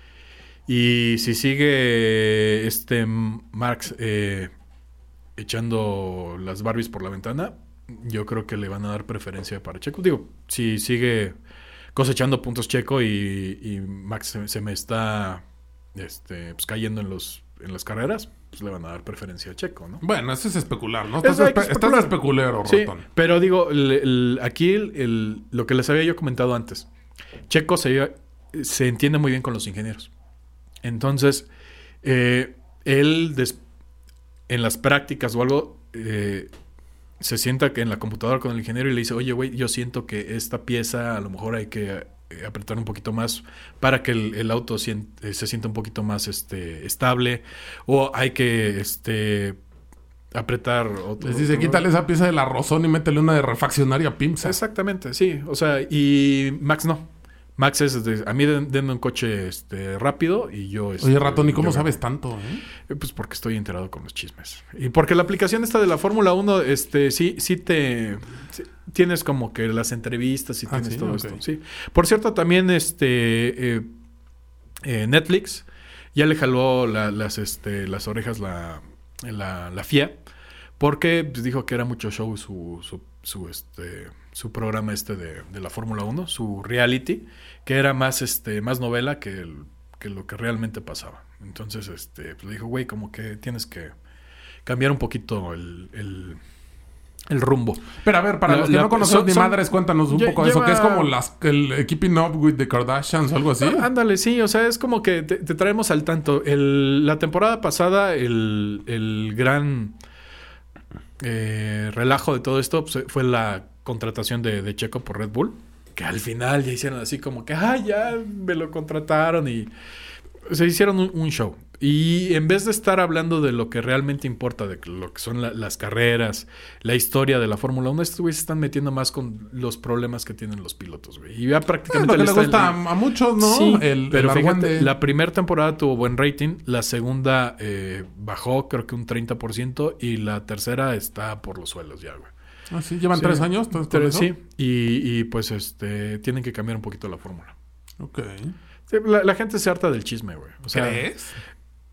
Y si sigue este Marx eh, echando las Barbies por la ventana, yo creo que le van a dar preferencia para Checo. Digo, si sigue cosechando puntos Checo y, y Max se, se me está este, pues, cayendo en los en las carreras, pues le van a dar preferencia a Checo, ¿no? Bueno, eso es especular, ¿no? Eso Estás, hay que espe- estás especular. de especulero, Sí, ratón. pero digo, el- el- aquí el- el- lo que les había yo comentado antes, Checo se, se entiende muy bien con los ingenieros. Entonces, eh, él des- en las prácticas o algo, eh, se sienta que en la computadora con el ingeniero y le dice, oye, güey, yo siento que esta pieza a lo mejor hay que eh, apretar un poquito más para que el, el auto sien- eh, se sienta un poquito más este, estable, o hay que este, apretar otro. Les dice, otro- quítale esa pieza de la rozón y métele una de refaccionaria Pimsa. Exactamente, sí. O sea, y Max no. Max es de, a mí den- denme un coche este, rápido y yo... este, Oye, ratón, ¿y cómo yo sabes gano. tanto, eh? Eh, Pues porque estoy enterado con los chismes. Y porque la aplicación esta de la Fórmula uno, este, sí, sí te... sí, tienes como que las entrevistas y Ah, tienes sí, todo ok. esto. Sí. Por cierto, también este eh, eh, Netflix ya le jaló la- las, este, las orejas la, la, la F I A porque pues, dijo que era mucho show su, su, su, este, su programa este de, de la Fórmula uno, su reality, que era más, este, más novela que, el, que lo que realmente pasaba. Entonces, este, pues, dijo, güey, como que tienes que cambiar un poquito el, el, el rumbo. Pero a ver, para La- los que la- no conocemos son- ni son- madres, cuéntanos un Lle- poco de eso, que es lleva- como las, el Keeping Up with the Kardashians o algo así. Ah, ándale, sí, o sea, es como que te, te traemos al tanto. El, la temporada pasada, el, el gran eh, relajo de todo esto pues, fue la contratación de, de Checo por Red Bull, que al final ya hicieron así como que, ah, ya me lo contrataron y se hicieron un, un show. Y en vez de estar hablando de lo que realmente importa, de lo que son la- las carreras, la historia de la Fórmula uno, estos güeyes se están metiendo más con los problemas que tienen los pilotos, güey. Y ya Es prácticamente lo que les le está- gusta a, a muchos, ¿no? Sí, el, pero el fíjate, argüende. la primera temporada tuvo buen rating, la segunda eh, bajó creo que un treinta por ciento y la tercera está por los suelos ya, güey. Ah, sí, llevan Sí, tres años. entonces, con Tres, eso? sí, y, y pues este tienen que cambiar un poquito la fórmula. Ok. Sí, la, la gente se harta del chisme, güey. O sea, ¿Crees?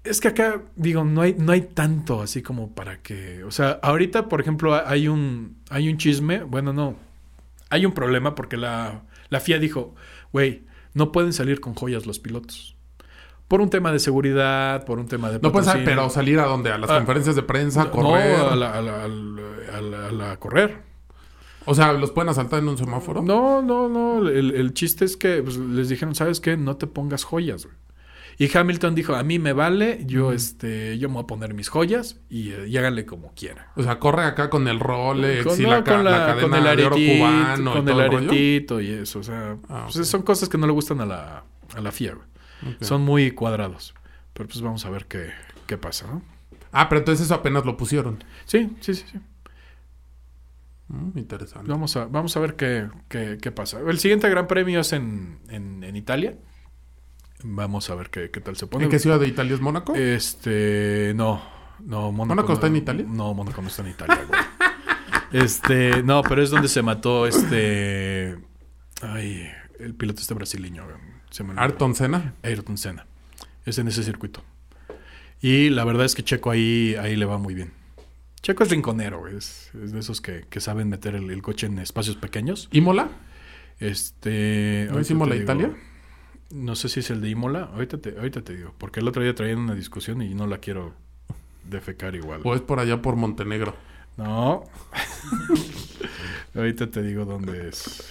Es que acá, digo, no hay, no hay tanto así como para que... O sea, ahorita, por ejemplo, hay un, hay un chisme. Bueno, no. Hay un problema porque la, la F I A dijo, güey, no pueden salir con joyas los pilotos. Por un tema de seguridad, por un tema de... No pueden salir, patrocinio. pero salir a donde, a las Ah, conferencias de prensa, no, correr. No, a la, a la, a la, a la- a la correr. O sea, ¿los pueden asaltar en un semáforo? No, no, no. El, el chiste es que pues, les dijeron, ¿sabes qué? No te pongas joyas, güey. Y Hamilton dijo, a mí me vale, yo, este, yo me voy a poner mis joyas y, eh, y háganle como quiera. O sea, corre acá con el Rolex Con, y no, la, ca- con, la la, cadena con el de oro aretito, cubano y con todo el el rollo. aretito y eso. O sea, Ah, pues, ok. son cosas que no le gustan a la, a la F I A, güey. Ok. Son muy cuadrados. Pero pues vamos a ver qué, qué pasa, ¿no? Ah, pero entonces eso apenas lo pusieron. Sí, sí, sí, sí. Mm, interesante. Vamos a, vamos a ver qué, qué, qué pasa. El siguiente gran premio es en, en, en Italia. Vamos a ver qué, qué tal se pone. ¿En qué ciudad de Italia es Mónaco? Este, no, no, Mónaco. ¿Mónaco no- está en Italia? No, Mónaco no está en Italia, güey. Este, no, pero es donde se mató este. Ay, el piloto este brasileño, güey. Se me olvidó. Ayrton Senna. Ayrton Senna. Es en ese circuito. Y la verdad es que Checo ahí, ahí le va muy bien. Checo es rinconero, güey. Es, es de esos que, que saben meter el, el coche en espacios pequeños. ¿Imola? Este. ¿No es ahorita Imola te digo. Italia? No sé si es el de Imola. Ahorita te, ahorita te digo. Porque el otro día traían una discusión y no la quiero defecar igual. ¿O es por allá por Montenegro? No. Ahorita te digo dónde es.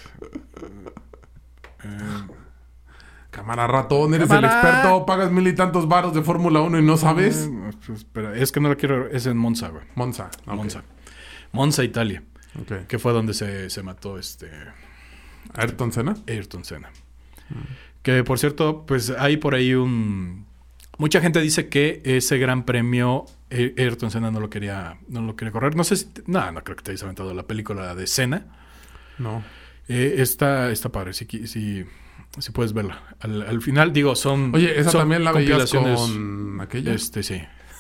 Eh, Cámara ratón, eres Cámara. el experto, pagas mil y tantos varos de Fórmula uno y no sabes. eh, pues, espera, es que no la quiero. Es en Monza, güey. Monza. ok. Monza. Monza, Italia. Ok. Que fue donde se, se mató este ¿Ayrton Senna? Ayrton Senna. Que por cierto, pues hay por ahí un... Mucha gente dice que ese gran premio Ay- Ayrton Senna no lo quería, no lo quería correr. No sé si... No, no creo que te hayas aventado la película de Senna. No. Eh, está, está padre, si, qui- si, si puedes verla. Al, al final, digo, son... Oye, esa son también la veías compilaciones- con aquella. Este, sí.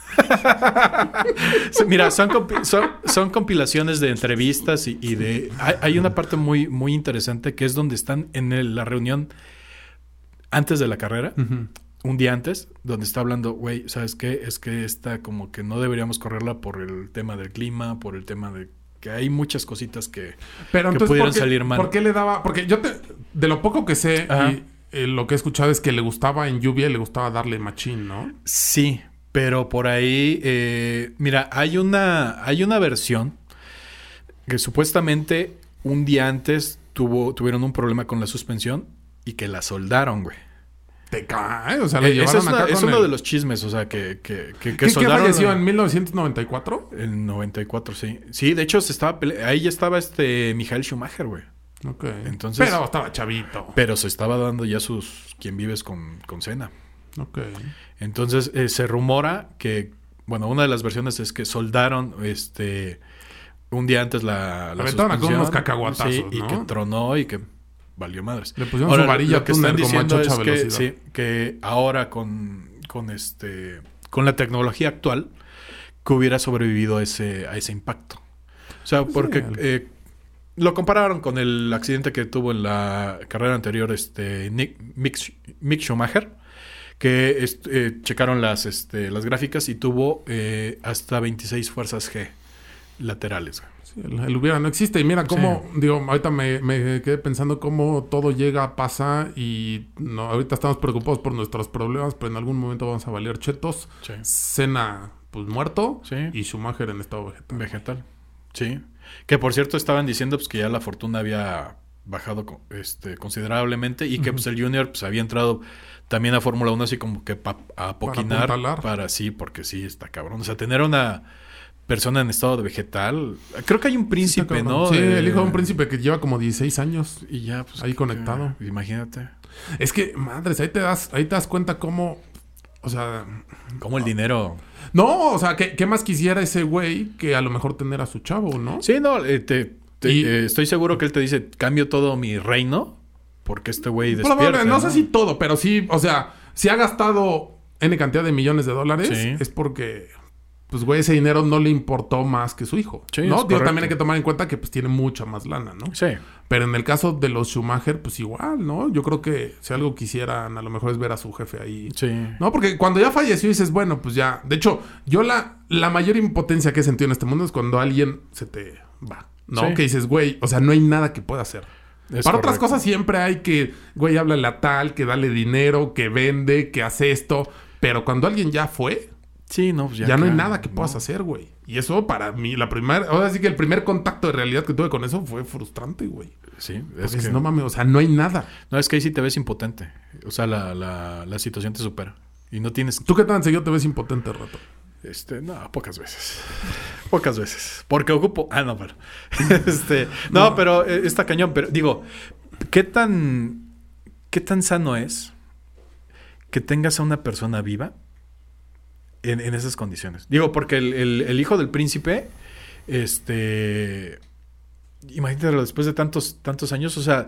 Sí, mira, son, compi- son, son compilaciones de entrevistas y, y de... Hay, hay una parte muy, muy interesante que es donde están en el- la reunión antes de la carrera, Ujú. un día antes, donde está hablando, güey, ¿sabes qué? Es que esta como que no deberíamos correrla por el tema del clima, por el tema de... que hay muchas cositas que... Pero que entonces, pudieran ¿por qué, salir mal. ¿por qué le daba? Porque yo te, de lo poco que sé Ajá. y eh, lo que he escuchado es que le gustaba en lluvia y le gustaba darle machín, ¿no? Sí, pero por ahí, eh, mira, hay una, hay una versión que supuestamente un día antes tuvo, tuvieron un problema con la suspensión y que la soldaron, güey. Te cae, o sea, le Eh, ese llevaron es, una- acá es con uno el- de los chismes, o sea, que, que, que, que ¿Qué, qué soldaron... falleció en mil novecientos noventa y cuatro? El noventa y cuatro, sí. Sí, de hecho, se estaba pele- ahí ya estaba este Michael Schumacher, güey. Ok. Entonces- Pero estaba chavito. Pero se estaba dando ya sus... ¿Quién vives con, con Senna? Ok. Entonces, eh, se rumora que... Bueno, una de las versiones es que soldaron este un día antes la, la Aventaron acá suspensión. unos cacahuatazos, Sí, y ¿no? que tronó y que valió madres. Le pusieron su varilla lo que están Thunder como a diciendo chocha es que, velocidad. sí, que ahora con, con este con la tecnología actual que hubiera sobrevivido a ese, a ese impacto. O sea, porque sí. eh, lo compararon con el accidente que tuvo en la carrera anterior este Nick, Mick, Sch- Mick Schumacher, que est- eh, checaron las, este, las gráficas y tuvo eh, hasta veintiséis fuerzas G laterales. güey. Sí, el, el hubiera no existe. Y mira cómo, digo, ahorita me, me quedé pensando cómo todo llega, pasa y no, ahorita estamos preocupados por nuestros problemas, pero en algún momento vamos a valer chetos. Sí. Senna, pues muerto, Sí. y Schumacher en estado vegetal. Vegetal. Sí. Que por cierto estaban diciendo pues, que ya la fortuna había bajado co- este, considerablemente y que pues, el Junior pues, había entrado también a Fórmula uno así como que pa- a poquinar apuntalar. para sí, porque sí está cabrón. O sea, tener una persona en estado de vegetal. Creo que hay un príncipe, Está ¿no? cabrón. Sí, De- el hijo de un príncipe que lleva como dieciséis años. Y ya, pues. Ahí que- conectado. que- imagínate. Es que, madres, ahí te das, ahí te das cuenta cómo, o sea, Cómo el dinero. no, o sea, ¿qué, qué más quisiera ese güey que a lo mejor tener a su chavo, ¿no? Sí, no, eh, te, te- Y- eh, estoy seguro que él te dice, cambio todo mi reino porque este güey Probable, despierta. no sé si todo, pero sí, o sea, si ha gastado N cantidad de millones de dólares, Sí. es porque pues, güey, ese dinero no le importó más que su hijo. Sí, ¿no? es Digo, también hay que tomar en cuenta que, pues, tiene mucha más lana, ¿no? Sí. Pero en el caso de los Schumacher, pues, igual, ¿no? Yo creo que si algo quisieran, a lo mejor es ver a su jefe ahí. Sí. No, porque cuando ya falleció dices, bueno, pues ya... De hecho, yo la, la mayor impotencia que he sentido en este mundo es cuando alguien se te va, ¿no? Sí. Que dices, güey, o sea, no hay nada que pueda hacer. Es Para otras correcto. cosas siempre hay que, güey, háblale a tal, que dale dinero, que vende, que hace esto. Pero cuando alguien ya fue, Sí, no, pues ya, ya, no hay acá, nada que ¿no? puedas hacer, güey. Y eso para mí, la primera... Ahora sí que el primer contacto de realidad que tuve con eso fue frustrante, güey. Sí, Porque es que... dices, no mames, o sea, no hay nada. No, es que ahí sí te ves impotente. O sea, la, la, la situación te supera. Y no tienes... ¿Tú qué tan seguido te ves impotente, Rato? Este, no, pocas veces. Pocas veces. Porque ocupo... Ah, no, pero... este, no, No. pero eh, está cañón. Pero digo, ¿qué tan... ¿Qué tan sano es que tengas a una persona viva en, en esas condiciones? Digo, porque el, el, el hijo del príncipe... Este... Imagínate después de tantos, tantos años, o sea...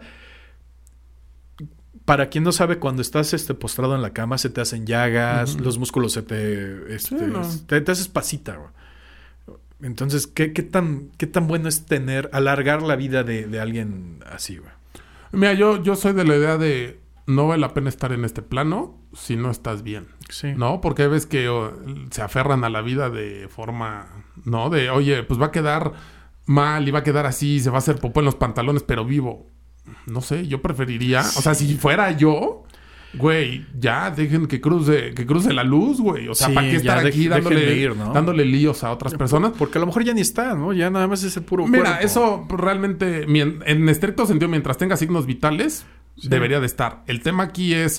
Para quien no sabe, cuando estás este, postrado en la cama, se te hacen llagas, Ujú. los músculos se te... Este, Sí, no. te, te haces pasita, güey. Entonces, ¿qué, qué, tan, ¿qué tan bueno es tener, alargar la vida de, de alguien así, güey? Mira, yo, yo soy de la idea de no vale la pena estar en este plano si no estás bien. Sí. ¿No? Porque ves que oh, se aferran a la vida de forma, ¿no? De, oye, pues va a quedar mal y va a quedar así, se va a hacer popó en los pantalones, pero vivo. No sé, yo preferiría, o sea, si fuera yo, güey, ya dejen que cruce, que cruce la luz, güey. O sea, Sí, ¿para qué ya estar dej- aquí déjenme dándole, ir, ¿no? dándole líos a otras personas? Porque a lo mejor ya ni está, ¿no? Ya nada más es el puro Mira, cuerpo. eso realmente, mien- en estricto sentido, mientras tenga signos vitales, Sí. debería de estar. El tema aquí es,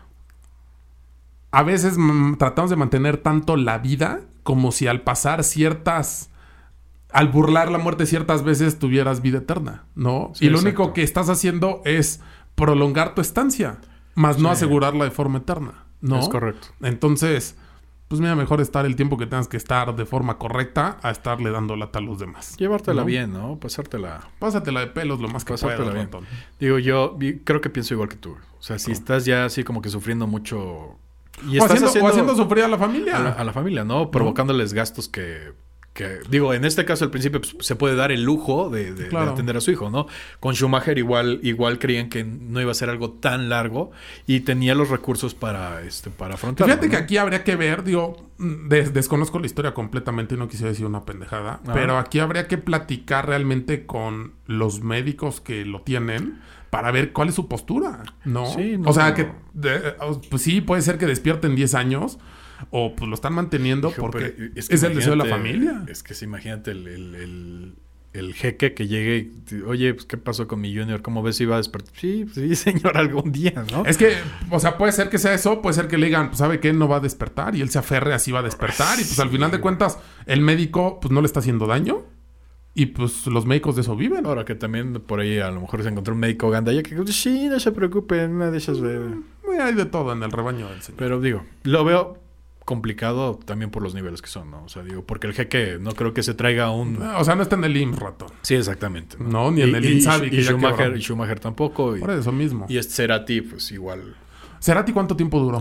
a veces mm, tratamos de mantener tanto la vida como si al pasar ciertas, al burlar la muerte ciertas veces tuvieras vida eterna, ¿no? Sí, y lo exacto. único que estás haciendo es prolongar tu estancia, más no Sí. asegurarla de forma eterna, ¿no? Es correcto. Entonces, pues mira, mejor estar el tiempo que tengas que estar de forma correcta a estarle dando lata a los demás. Llevártela ¿no? bien, ¿no? Pasártela... Pásatela de pelos lo más que Pasártela puedas, bien. ratón. Digo, yo vi- creo que pienso igual que tú. O sea, si ¿Cómo? estás ya así como que sufriendo mucho... Y O estás haciendo, o haciendo sufrir a la familia. a la, a la familia, ¿no? Provocándoles gastos que, que... Digo, en este caso, al principio pues, se puede dar el lujo de, de- Claro. de atender a su hijo, ¿no? Con Schumacher igual, igual creían que no iba a ser algo tan largo y tenía los recursos para, este, para afrontarlo. Fíjate que ¿no? aquí habría que ver, digo, des- desconozco la historia completamente y no quisiera decir una pendejada, Ajá. pero aquí habría que platicar realmente con los médicos que lo tienen para ver cuál es su postura, ¿no? Sí, no, o sea, no. que, de- pues sí, puede ser que despierten diez años o pues lo están manteniendo Hijo, porque pero es, que el deseo de la imagínate- familia. Es que sí, imagínate el, el, el, el jeque que llegue y te- oye, pues, ¿qué pasó con mi junior? ¿Cómo ves si iba a despertar? Sí, pues, sí, señor, algún día, ¿no? Es que, o sea, puede ser que sea eso, puede ser que le digan, pues sabe que él no va a despertar y él se aferre así va a despertar y pues al final de cuentas el médico pues no le está haciendo daño y pues los médicos de eso viven. Ahora que también por ahí a lo mejor se encontró un médico gandaya que sí, no se preocupen, una de esas... de- Güey, hay de todo en el rebaño del señor. Pero digo, lo veo complicado también por los niveles que son, ¿no? O sea, digo, porque el jeque no creo que se traiga un... O sea, no está en el I M S S, ratón. Sí, exactamente. No, ni en el Insabi, que y ya Schumacher, quebró. y Schumacher tampoco. Y, Por eso mismo. y este Cerati, pues igual... ¿Cerati cuánto tiempo duró?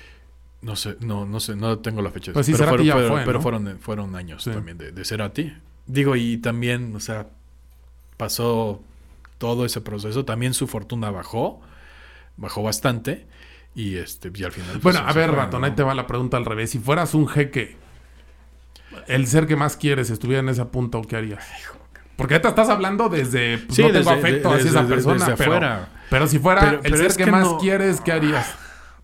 No sé, no, no sé, no tengo la fecha. de Pues eso. sí, pero Cerati fueron, ya pero, fue, pero ¿no? fueron, fueron años Sí. también de, de Cerati. Digo, y también, o sea, pasó todo ese proceso. También su fortuna bajó, bajó bastante. Y este, y al final. pues, Bueno, se- a se ver, fue, ratón, ¿no? ahí te va la pregunta al revés. Si fueras un jeque, el ser que más quieres estuviera en ese punto, ¿qué harías? Porque ahorita estás hablando desde... Pues, Sí, no tengo desde- afecto de- hacia esa desde- persona, desde pero, afuera. pero si fuera Pero- el pero ser es que, que más no- quieres, ¿qué harías?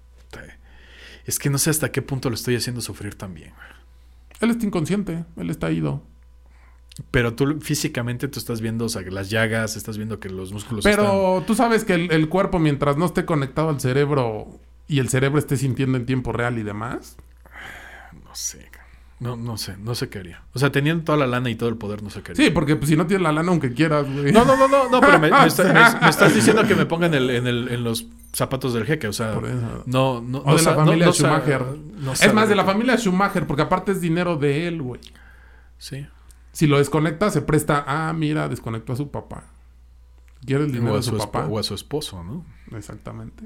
Es que no sé hasta qué punto lo estoy haciendo sufrir también. Él está inconsciente, él está ido. Pero tú físicamente tú estás viendo, o sea, que las llagas, estás viendo que los músculos Pero tú sabes que el, el cuerpo, mientras no esté conectado al cerebro y el cerebro esté sintiendo en tiempo real y demás... están... No sé, no, no sé, no sé qué haría. O sea, teniendo toda la lana y todo el poder, no sé qué haría. Sí, porque pues, si no tienes la lana, aunque quieras, güey. No, no, no, no, no, pero me, me está- me- me estás diciendo que me ponga en, el, en, el, en los zapatos del jeque, o sea, Por eso. no, no, O no de la sa- familia no- no sa- Schumacher. no es sabe más, de la qué- familia Schumacher, porque aparte es dinero de él, güey. Sí. Si lo desconecta, se presta... Ah, mira, desconectó a su papá. Quiere el dinero O a, de su su papá. espo- o a su esposo, ¿no? Exactamente.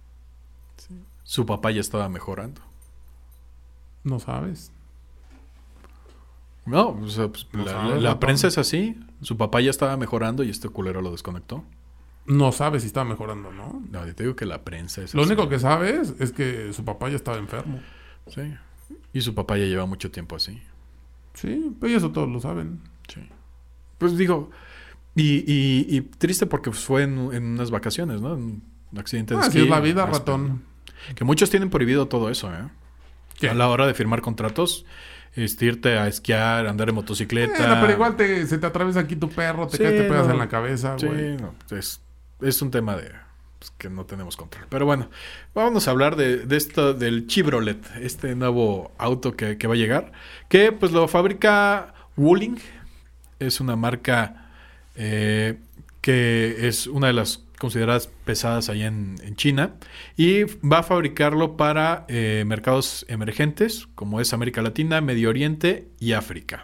Su papá ya estaba mejorando. No sabes. No, o sea, pues, No la, sabe, la- la ratón. prensa es así. Su papá ya estaba mejorando y este culero lo desconectó. No sabe si está mejorando, ¿no? No, yo te digo que la prensa es Lo así. único que sabes es que su papá ya estaba enfermo. Sí. Y su papá ya lleva mucho tiempo así. Sí, pero eso todos lo saben. Sí. Pues digo, y, y, y triste porque fue en, en unas vacaciones, ¿no? Un accidente de Ah, esquí. así es la vida, Aspen, ratón. ¿no? Que muchos tienen prohibido todo eso, ¿eh? ¿Qué? A la hora de firmar contratos, este, irte a esquiar, andar en motocicleta. Bueno, pero igual te, se te atraviesa aquí tu perro, te Sí, caes, te pegas no. en la cabeza, Sí, güey. no, es, es un tema de pues, que no tenemos control. Pero bueno, vamos a hablar de, de esto del Chevrolet, este nuevo auto que, que va a llegar, que pues lo fabrica Wuling. Es una marca eh, que es una de las consideradas pesadas allá en, en China y va a fabricarlo para eh, mercados emergentes como es América Latina, Medio Oriente y África.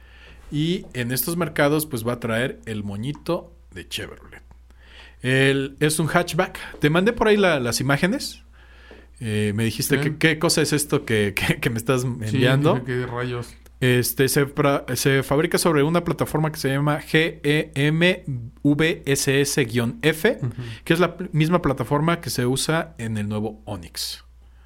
Y en estos mercados pues va a traer el moñito de Chevrolet. El, es un hatchback. Te mandé por ahí la- las imágenes. Eh, me dijiste Sí. que qué cosa es esto que, que- que me estás Sí, enviando. dije, ¿qué rayos? Este se, fra- se fabrica sobre una plataforma que se llama G E M V S S-F, Ujú. que es la pl- misma plataforma que se usa en el nuevo Onix.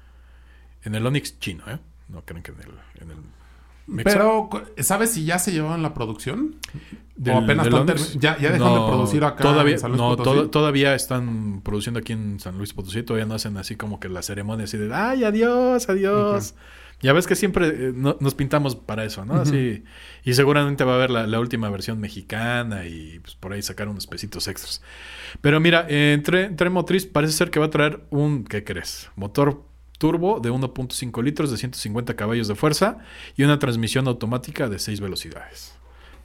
En el Onix chino, ¿eh? No creen que en el, en el Mexa. Pero, ¿sabes si ya se llevaban la producción? Del- ¿O apenas del están Onix. termi- ya, ya dejan No, de producir acá todavía, en San Luis no, Potosí? to- todavía están produciendo aquí en San Luis Potosí. Todavía no hacen así como que la ceremonia así de ¡ay, adiós, adiós! Ya ves que siempre eh, no- nos pintamos para eso, ¿no? Ujú. Así, y seguramente va a haber la, la última versión mexicana y pues por ahí sacar unos pesitos extras. Pero mira, eh, entre, entre motriz parece ser que va a traer un, ¿qué crees? Motor turbo de uno punto cinco litros de ciento cincuenta caballos de fuerza y una transmisión automática de seis velocidades.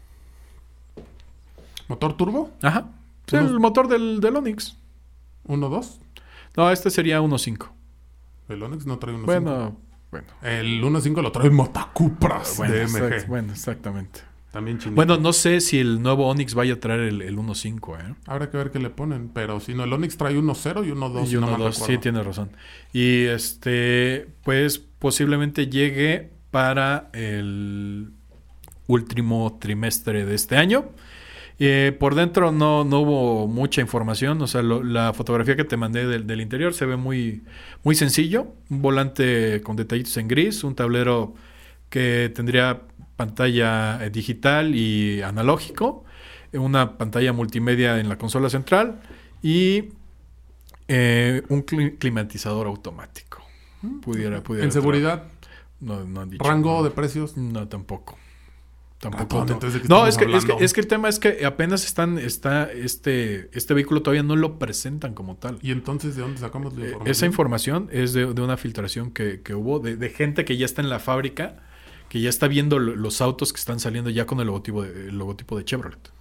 ¿Motor turbo? Ajá. Sí, Unos- el motor del, del Onix. ¿uno dos? No, este sería uno punto cinco. El Onix no trae uno punto cinco. Bueno, bueno. El uno punto cinco lo trae Motacupras Bueno, de M G. exact- bueno, exactamente. También chinito. Bueno, no sé si el nuevo Onix vaya a traer el, el uno punto cinco, ¿eh? Habrá que ver qué le ponen. Pero si no, el Onix trae uno punto cero y uno punto dos. Y si no uno mal dos, sí, recuerdo. tienes razón. Y este, pues posiblemente llegue para el último trimestre de este año. Eh, por dentro no, no hubo mucha información. O sea, lo- la fotografía que te mandé del, del interior se ve muy, muy sencillo. Un volante con detallitos en gris, un tablero que tendría pantalla eh, digital y analógico, eh, una pantalla multimedia en la consola central y eh, un cli- climatizador automático. Pudiera, pudiera En seguridad, no, no han dicho. rango no. de precios. No, tampoco. Tampoco. Ratón, no, entonces, ¿de qué No, estamos es que, es, que, hablando? es que el tema es que apenas están, está este, este vehículo todavía no lo presentan como tal. ¿Y entonces de dónde sacamos la Eh, información? Esa información es de, de una filtración que, que hubo de, de gente que ya está en la fábrica, que ya está viendo lo- los autos que están saliendo ya con el logotipo de, el logotipo de Chevrolet.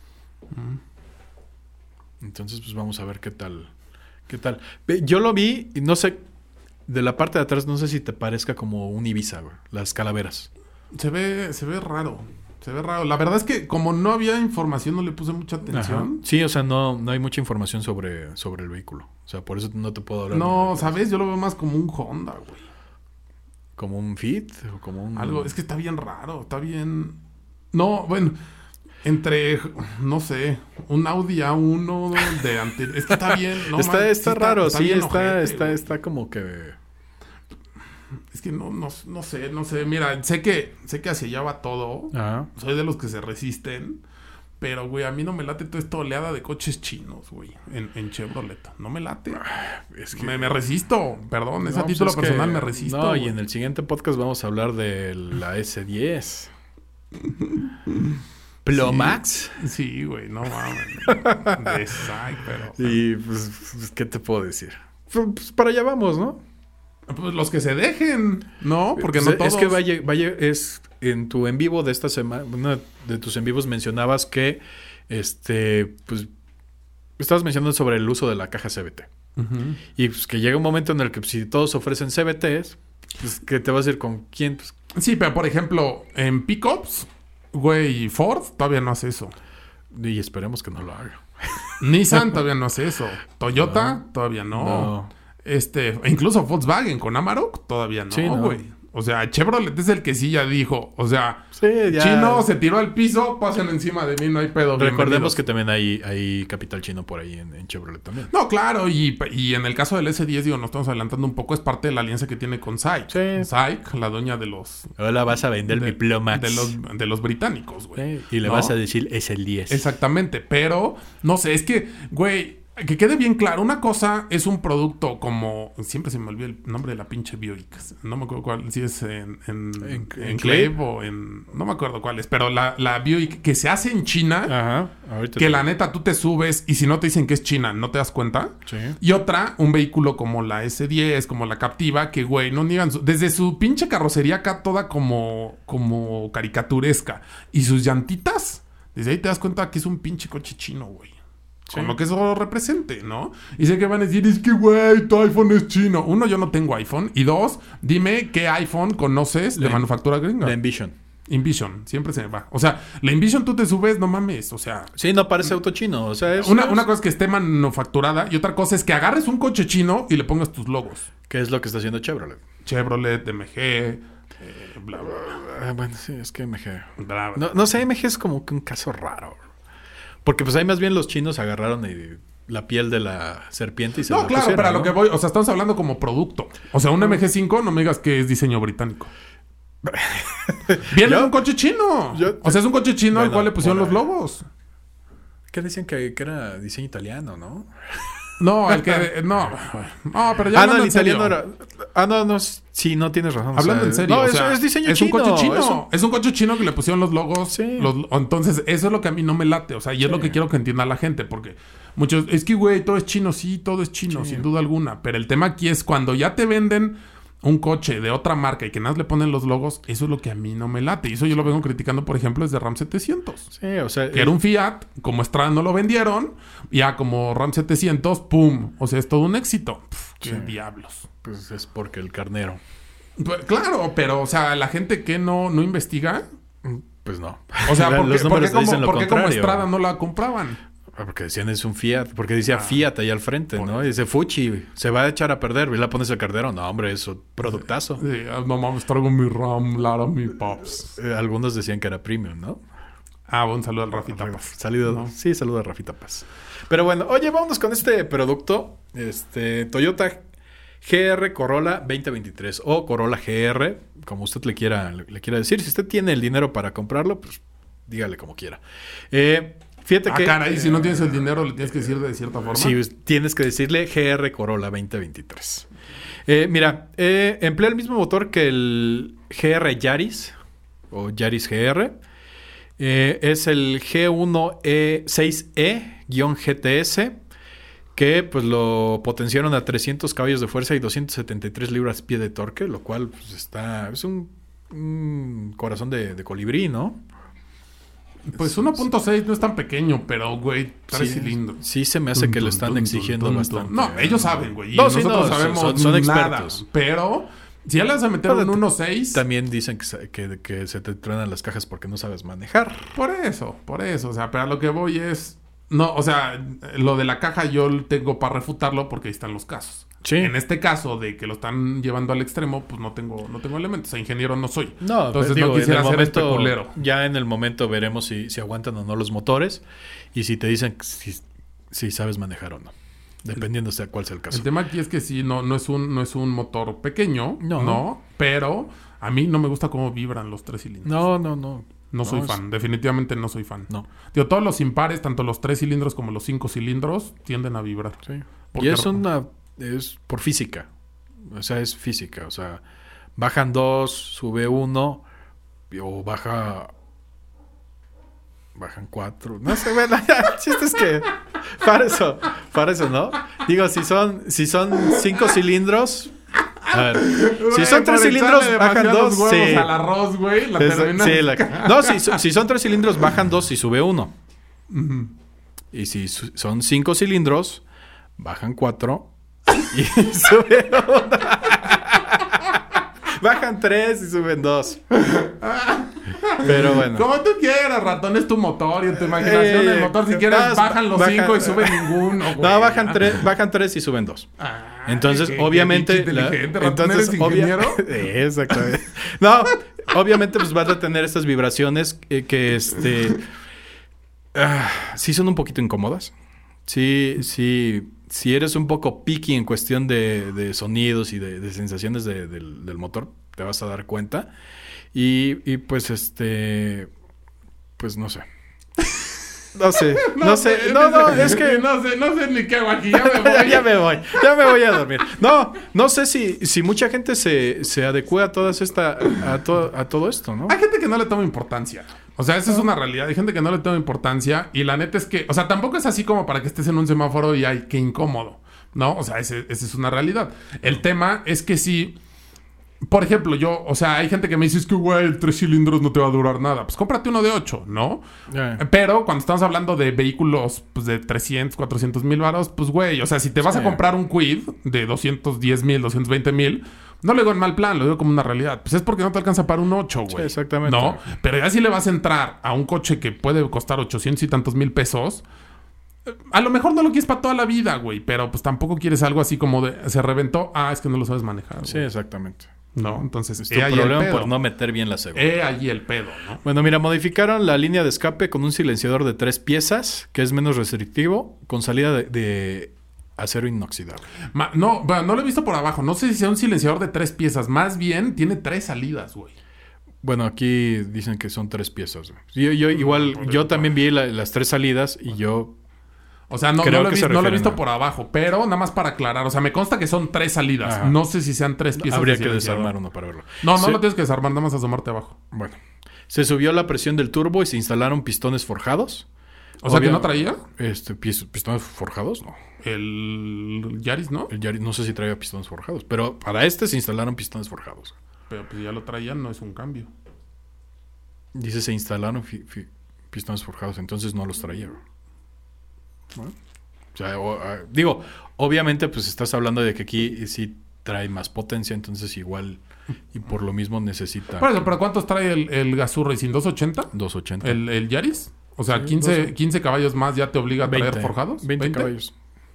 Entonces, pues vamos a ver qué tal. ¿Qué tal? Ve, Yo lo vi y no sé, de la parte de atrás, no sé si te parezca como un Ibiza, güey, las calaveras. Se ve, se ve raro. Se ve raro. La verdad es que como no había información, no le puse mucha Ajá. atención. Sí, o sea, no, no hay mucha información sobre, sobre el vehículo. O sea, por eso no te puedo hablar. No, de- ¿sabes? Yo lo veo más como un Honda, güey. Como un Fit o como un... Algo, es que está bien raro, está bien... No, bueno, entre, no sé, un Audi A uno de antes... Es que está bien, no está, man, está sí raro, sí, bien está, ojete, está, güey. está como que... Es que no, no, no sé, no sé. Mira, sé que, sé que hacia allá va todo. Ajá. Soy de los que se resisten. Pero, güey, a mí no me late toda esta oleada de coches chinos, güey, en, en Chevrolet. No me late. Es que... Me, me resisto, perdón, es a No, pues título es que- personal me resisto. No, y güey. en el siguiente podcast vamos a hablar de la S diez. Plomax. Sí, güey, no mames. De Sai, pero... Y pues, pues, ¿qué te puedo decir? Pues, pues, para allá vamos, ¿no? Pues los que se dejen, ¿no? Porque Pues, no todos. Es que vaya, vaya, es en tu en vivo de esta semana, uno de tus en vivos mencionabas que, este, pues, estabas mencionando sobre el uso de la caja C V T. Ujú. Y pues que llega un momento en el que pues, si todos ofrecen C V Ts, pues que te vas a ir con quién. Pues, Sí, pero por ejemplo, en pickups, güey, Ford todavía no hace eso. y esperemos que no lo haga. Nissan todavía no hace eso. Toyota No. todavía no. No. Este, incluso Volkswagen con Amarok todavía no, Sí, no. güey. O sea, Chevrolet es el que sí ya dijo. O sea, Sí, ya. chino se tiró al piso, pasen encima de mí, no hay pedo. Recordemos bienvenidos. que también hay, hay capital chino por ahí en, en Chevrolet también. No, claro, y, y en el caso del S diez, digo, nos estamos adelantando un poco, es parte de la alianza que tiene con SAIC. Sí. SAIC, la dueña de los... Ahora vas a vender de, mi Plomax. De los, de los británicos, güey. Sí, y le ¿no? vas a decir, es el diez. Exactamente, pero, no sé, es que, güey, que quede bien claro, una cosa es un producto como, siempre se me olvidó el nombre de la pinche Buick, no me acuerdo cuál, si es en, en, ¿En- en en Clave Clave? o en, no me acuerdo cuál es, pero la, la Buick que se hace en China, Ajá. Ahorita que te- la neta tú te subes y si no te dicen que es China, ¿no te das cuenta? Sí. Y otra, un vehículo como la S diez, como la Captiva, que güey, no niegan su- desde su pinche carrocería acá toda como, como caricaturesca. Y sus llantitas, desde ahí te das cuenta que es un pinche coche chino, güey. Sí. Con lo que eso represente, ¿no? Y sé que van a decir, es que güey, tu iPhone es chino. Uno, yo no tengo iPhone. Y dos, dime qué iPhone conoces de La- manufactura gringa. La Envision. Invision, siempre se me va. O sea, la Invision tú te subes, no mames, o sea... Sí, no parece auto chino. O sea, es... Una, una cosa es que esté manufacturada y otra cosa es que agarres un coche chino y le pongas tus logos. ¿Qué es lo que está haciendo Chevrolet? Chevrolet, M G, eh, bla, bla, Ah, bueno, sí, es que M G... bla, bla, bla. No, no sé, M G es como que un caso raro. Porque pues ahí más bien los chinos agarraron eh, la piel de la serpiente y se No, la claro, pusieron, pero a ¿no? lo que voy, o sea, estamos hablando como producto. O sea, un M G cinco, no me digas que es diseño británico. Viene Yo- de un coche chino. yo- o sea, es un coche chino al Bueno, cual le pusieron por los ahí. logos. ¿Qué decían que, que era diseño italiano, no? No, el que... No, no pero ya Ah, no, hablando el en serio. italiano era... Ah, no, no, sí, no tienes razón. o Hablando sea, en serio, No, o eso sea, es diseño es chino. un coche chino. eso- Es un coche chino que le pusieron los logos. Sí. los- entonces, eso es lo que a mí no me late. O sea, y es lo que quiero que entienda la gente. Porque muchos... Es que, güey, todo es chino. Sí, todo es chino, Sí. sin duda alguna. Pero el tema aquí es cuando ya te venden un coche de otra marca y que nada más le ponen los logos, eso es lo que a mí no me late. Y eso yo lo vengo criticando, por ejemplo, desde Ram setecientos. Sí, o sea... Que era un Fiat, como Strada no lo vendieron, ya como Ram setecientos, ¡pum! O sea, es todo un éxito. Pff, ¡Qué Sí. diablos! Pues es porque el carnero... Pues, claro, pero, o sea, la gente que no, no investiga... Pues no. O sea, ¿por Los qué, ¿por números qué te como, dicen lo por qué como contrario. Strada no la compraban? Ah, porque decían es un Fiat, porque decía Fiat ahí al frente, por ¿no? Y dice Fuchi, se va a echar a perder, y la pones el cardero. No, hombre, es un productazo. Sí, ah, no mames, traigo mi Ram, Lara, mi Pops. Eh, algunos decían que era premium, ¿no? Ah, un saludo al Rafita Paz. Saludo, No. Sí, saludo a Rafita Paz. Pero bueno, oye, vámonos con este producto. Este, Toyota G R Corolla veinte veintitrés o Corolla G R, como usted le quiera, le, le quiera decir. Si usted tiene el dinero para comprarlo, pues dígale como quiera. Eh, fíjate Ah, que... caray, eh, si no tienes el dinero, le tienes que decir de cierta forma. Sí, tienes que decirle G R Corolla veinte veintitrés. Eh, mira, eh, emplea el mismo motor que el G R Yaris o Yaris G R. Eh, es el G uno E seis E G T S, que pues lo potenciaron a trescientos caballos de fuerza y doscientas setenta y tres libras-pie de torque, lo cual pues, está es un, un corazón de, de colibrí, ¿no? Pues uno punto seis no es tan pequeño, pero, güey, tres Sí, cilindros. sí se me hace Tun, que lo tun, están tun, exigiendo tun, tun, bastante. tun. No, ellos saben, güey. Y No, sí, nosotros no, sabemos son- son nada. expertos. Pero si ya le vas a meter un Pero uno punto seis... También dicen que, se- que, que se te truenan las cajas porque no sabes manejar. Por eso, por eso. O sea, pero a lo que voy es... No, o sea, lo de la caja yo tengo para refutarlo porque ahí están los casos. Sí. En este caso de que lo están llevando al extremo, pues no tengo, no tengo elementos. O sea, ingeniero no soy. No, Entonces digo, no quisiera en el ser momento, especulero. Ya en el momento veremos si, si aguantan o no los motores y si te dicen que si, si sabes manejar o no. Dependiendo sea cuál sea el caso. El tema aquí es que sí, no, no es un, no es un motor pequeño, No. no. Pero a mí no me gusta cómo vibran los tres cilindros. No, no, no. No soy es- fan, definitivamente no soy fan. No. Digo, todos los impares, tanto los tres cilindros como los cinco cilindros, tienden a vibrar. Sí. Y Porque- es una... Es por física. O sea, es física. O sea, bajan dos, sube uno o baja... Bajan cuatro. No sé, bueno, ya, el chiste es que... Para eso, para eso, ¿no? Digo, si son, si son cinco cilindros... A ver, si son tres cilindros, bajan dos. Huevos Sí. al arroz, güey, la Es- terminas- sí, la- no, si, so- si son tres cilindros, bajan dos y sube uno. Y si su- son cinco cilindros, bajan cuatro y sube uno. Bajan tres y suben dos. Pero bueno. Como tú quieras, ratón, es tu motor y en tu imaginación Eh, el motor. Si quieres, vas- bajan los baja- cinco y suben ninguno. güey. No, bajan tres, bajan tres y suben dos. Ah, Entonces, qué- qué obviamente. pinche inteligente, ratón, entonces, ¿eres obvia- ingeniero? Exactamente. No, obviamente, pues vas a tener estas vibraciones eh, que este. ah, sí son un poquito incómodas. Sí, sí. Si eres un poco picky en cuestión de, de sonidos y de, de sensaciones de- del, del motor, te vas a dar cuenta. Y, y pues este. Pues no sé. No sé, no, sé. No, no, es que. No sé, no sé ni qué hago aquí. Ya me ya, voy. ya me voy, ya me voy a dormir. No, no sé si, si mucha gente se, se adecua a todas esta, a, to- a todo esto, ¿no? Hay gente que no le toma importancia. O sea, esa es una realidad. Hay gente que no le toma importancia. Y la neta es que, o sea, tampoco es así como para que estés en un semáforo y ay, qué incómodo. ¿No? O sea, ese- esa es una realidad. El tema es que si, por ejemplo, yo, o sea, hay gente que me dice, es que, güey, el tres cilindros no te va a durar nada. Pues cómprate uno de ocho, ¿no? Ya. Pero cuando estamos hablando de vehículos pues, de trescientos, cuatrocientos mil varos, pues, güey, o sea, si te vas Sí. a comprar un Kwid de doscientos diez mil, doscientos veinte mil, no lo digo en mal plan, lo digo como una realidad. Pues es porque no te alcanza para un ocho, güey. Sí, exactamente. ¿No? Pero ya si le vas a entrar a un coche que puede costar ochocientos y tantos mil pesos, eh, a lo mejor no lo quieres para toda la vida, güey. Pero pues tampoco quieres algo así como de se reventó. Ah, es que no lo sabes manejar. Sí, güey. exactamente. No, entonces, Es tu he ahí el problema pedo. por no meter bien la segunda. He allí el pedo, ¿no? Bueno, mira, modificaron la línea de escape con un silenciador de tres piezas, que es menos restrictivo, con salida de, de acero inoxidable. Ma- no, bueno, no lo he visto por abajo. No sé si sea un silenciador de tres piezas. Más bien, tiene tres salidas, güey. Bueno, aquí dicen que son tres piezas. Yo, yo igual, yo también vi la- las tres salidas y yo... O sea, no, Creo no lo, he que se visto, no lo he refieren visto a- por abajo. Pero nada más para aclarar. O sea, me consta que son tres salidas. Ajá. No sé si sean tres piezas. Habría de que silenciador. desarmar uno para verlo. No, no Se- lo tienes que desarmar. Nada más asomarte abajo. Bueno, se subió la presión del turbo y se instalaron pistones forjados. O sea, que Obvia- no traía Este, pis- pistones forjados, no. el Yaris, ¿no? El Yaris no sé si traía pistones forjados, pero para este se instalaron pistones forjados. Pero pues ya lo traían, no es un cambio. Dice se instalaron fi- fi- pistones forjados, entonces no los traía. Bueno, o sea, o- ah, digo, obviamente pues estás hablando de que aquí sí trae más potencia, entonces igual y por lo mismo necesita Por eso, ¿pero cuántos trae el, el Gazoo Racing? ¿doscientos ochenta? doscientos ochenta. ¿El, el Yaris? O sea, Sí, quince, doce. quince caballos más ya te obliga a traer veinte, forjados. veinte caballos.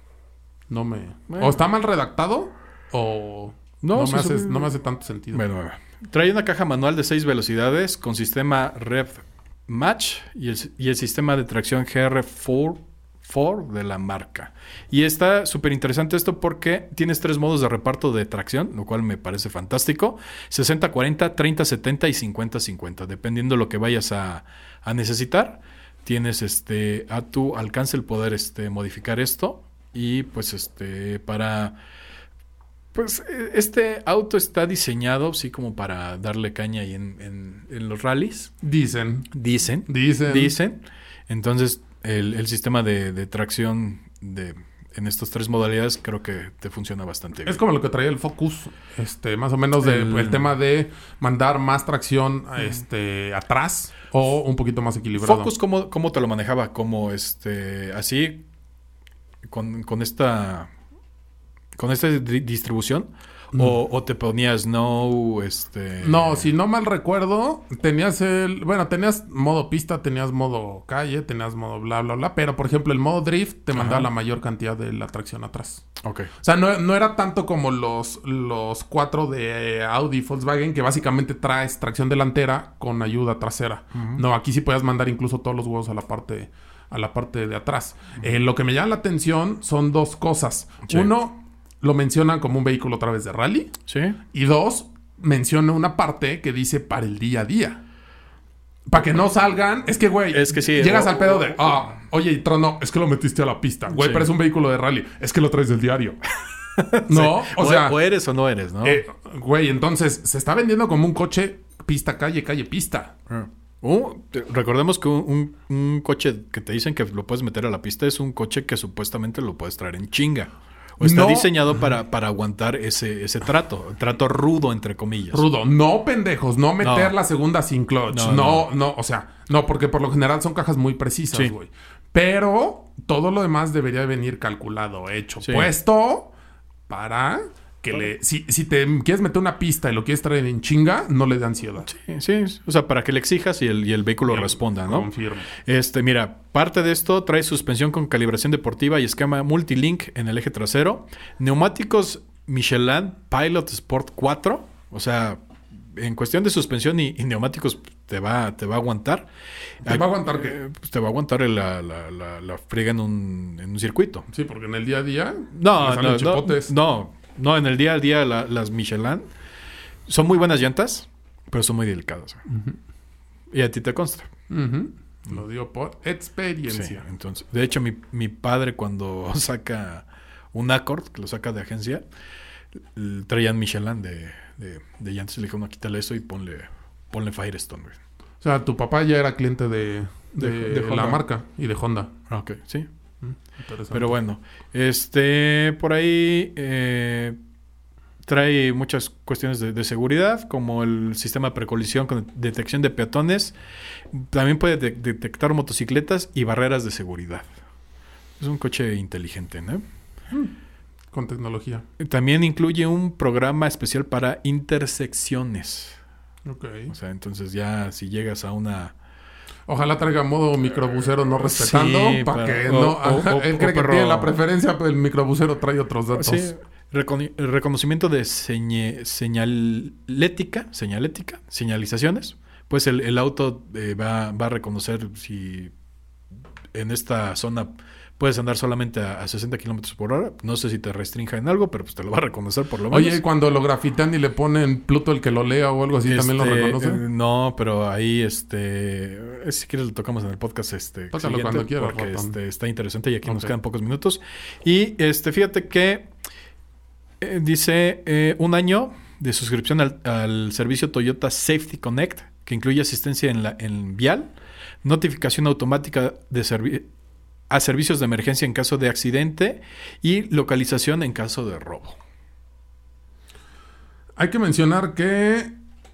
No me... Bueno. O está mal redactado o... No, No, sí me, hace, sube- no me hace tanto sentido. Bueno, bueno. Trae una caja manual de seis velocidades con sistema Rev Match y el, y el sistema de tracción G R cuatro, cuatro de la marca. Y está súper interesante esto porque tienes tres modos de reparto de tracción, lo cual me parece fantástico. sesenta cuarenta, treinta setenta y cincuenta cincuenta. Dependiendo de lo que vayas a, a necesitar, tienes este a tu alcance el poder este, modificar esto. Y pues este para... Pues eh, este auto está diseñado, sí, como para darle caña ahí en, en, en los rallies. Dicen. Dicen. Dicen. Dicen. Entonces, el, el sistema de, de tracción de, en estas tres modalidades creo que te funciona bastante bien. Es como lo que traía el Focus. Este, más o menos de, El- el... tema de mandar más tracción este, atrás o un poquito más equilibrado. Focus, ¿cómo, ¿cómo te lo manejaba? Como este, así, con, con esta... ¿Con esta di- distribución? Mm. O, ¿O te ponías no, este... No, si no mal recuerdo, tenías el... Bueno, tenías modo pista, tenías modo calle, tenías modo bla, bla, bla. Pero, por ejemplo, el modo drift te mandaba Ajá. la mayor cantidad de la tracción atrás. Ok. O sea, no, no era tanto como los, los cuatro de Audi y Volkswagen, que básicamente traes tracción delantera con ayuda trasera. No, aquí sí podías mandar incluso todos los huevos a la parte, a la parte de atrás. Eh, lo que me llama la atención son dos cosas. Sí. Uno, lo mencionan como un vehículo otra vez de rally. ¿Sí? Y dos, menciona una parte que dice para el día a día. Para que no salgan. Es que, güey, Es que sí, llegas o- al pedo de, ah, oye, y Trono, es que lo metiste a la pista. Güey, Sí. pero es un vehículo de rally. Es que lo traes del diario. No, Sí. o sea, o eres o no eres, ¿no? eh, güey, entonces se está vendiendo como un coche pista, calle, calle, pista. Ah. Uh, te- recordemos que un, un- un coche que te dicen que lo puedes meter a la pista es un coche que supuestamente lo puedes traer en chinga. O está No. diseñado para, para aguantar ese, ese trato, trato rudo, entre comillas. Rudo, no pendejos, no meter No. la segunda sin clutch. No, No, no, o sea, no, porque por lo general son cajas muy precisas, Sí. güey. Pero todo lo demás debería venir calculado, hecho, Sí. puesto para que le... Si, si te quieres meter una pista y lo quieres traer en chinga, no le da ansiedad. Sí, sí. O sea, para que le exijas y el, y el vehículo y el, responda, ¿no? Confirmo. Este, mira, parte de esto trae suspensión con calibración deportiva y esquema multilink en el eje trasero. Neumáticos Michelin Pilot Sport cuatro. O sea, en cuestión de suspensión y, y neumáticos te va, te va a aguantar. ¿Te va a aguantar qué? Eh, pues te va a aguantar la, la, la, la friega en un, en un circuito. Sí, porque en el día a día... No, no, no, no, no, en el día a día la, las Michelin son muy buenas llantas, pero son muy delicadas. Uh-huh. Y a ti te consta. Uh-huh. Lo digo por experiencia. Sí, entonces, de hecho, mi, mi padre cuando saca un Accord, que lo saca de agencia, traían Michelin de, de, de llantas. Le dije, no, quítale eso y ponle, ponle Firestone, güey. O sea, tu papá ya era cliente de, de, de, de la marca y de Honda. Ok, sí. Interesante. Pero bueno, este por ahí eh, trae muchas cuestiones de, de seguridad, como el sistema precolisión con detección de peatones. También puede de- detectar motocicletas y barreras de seguridad. Es un coche inteligente, ¿no? Con tecnología. También incluye un programa especial para intersecciones. Ok. O sea, entonces ya si llegas a una... Ojalá traiga modo microbusero no respetando, Sí, para para- que o- no... o- ajá, o- él o cree que perro- tiene la preferencia, pero el microbusero trae otros datos. Sí, reconi- reconocimiento de señe- señalética, señalética, señalizaciones. Pues el, el auto eh, va, va a reconocer si en esta zona puedes andar solamente a, a sesenta kilómetros por hora. No sé si te restrinja en algo, pero pues te lo va a reconocer por lo menos. Oye, cuando lo grafitean y le ponen Pluto el que lo lea o algo así, Este, ¿también lo reconoce? eh, no, pero ahí, este... eh, si quieres lo tocamos en el podcast este Tócalo siguiente, cuando quieras, porque ratón. este, está interesante y aquí nos Ok. quedan pocos minutos. Y este fíjate que eh, dice eh, un año de suscripción al, al servicio Toyota Safety Connect, que incluye asistencia en, la, en vial, notificación automática de servi- a servicios de emergencia en caso de accidente y localización en caso de robo. Hay que mencionar que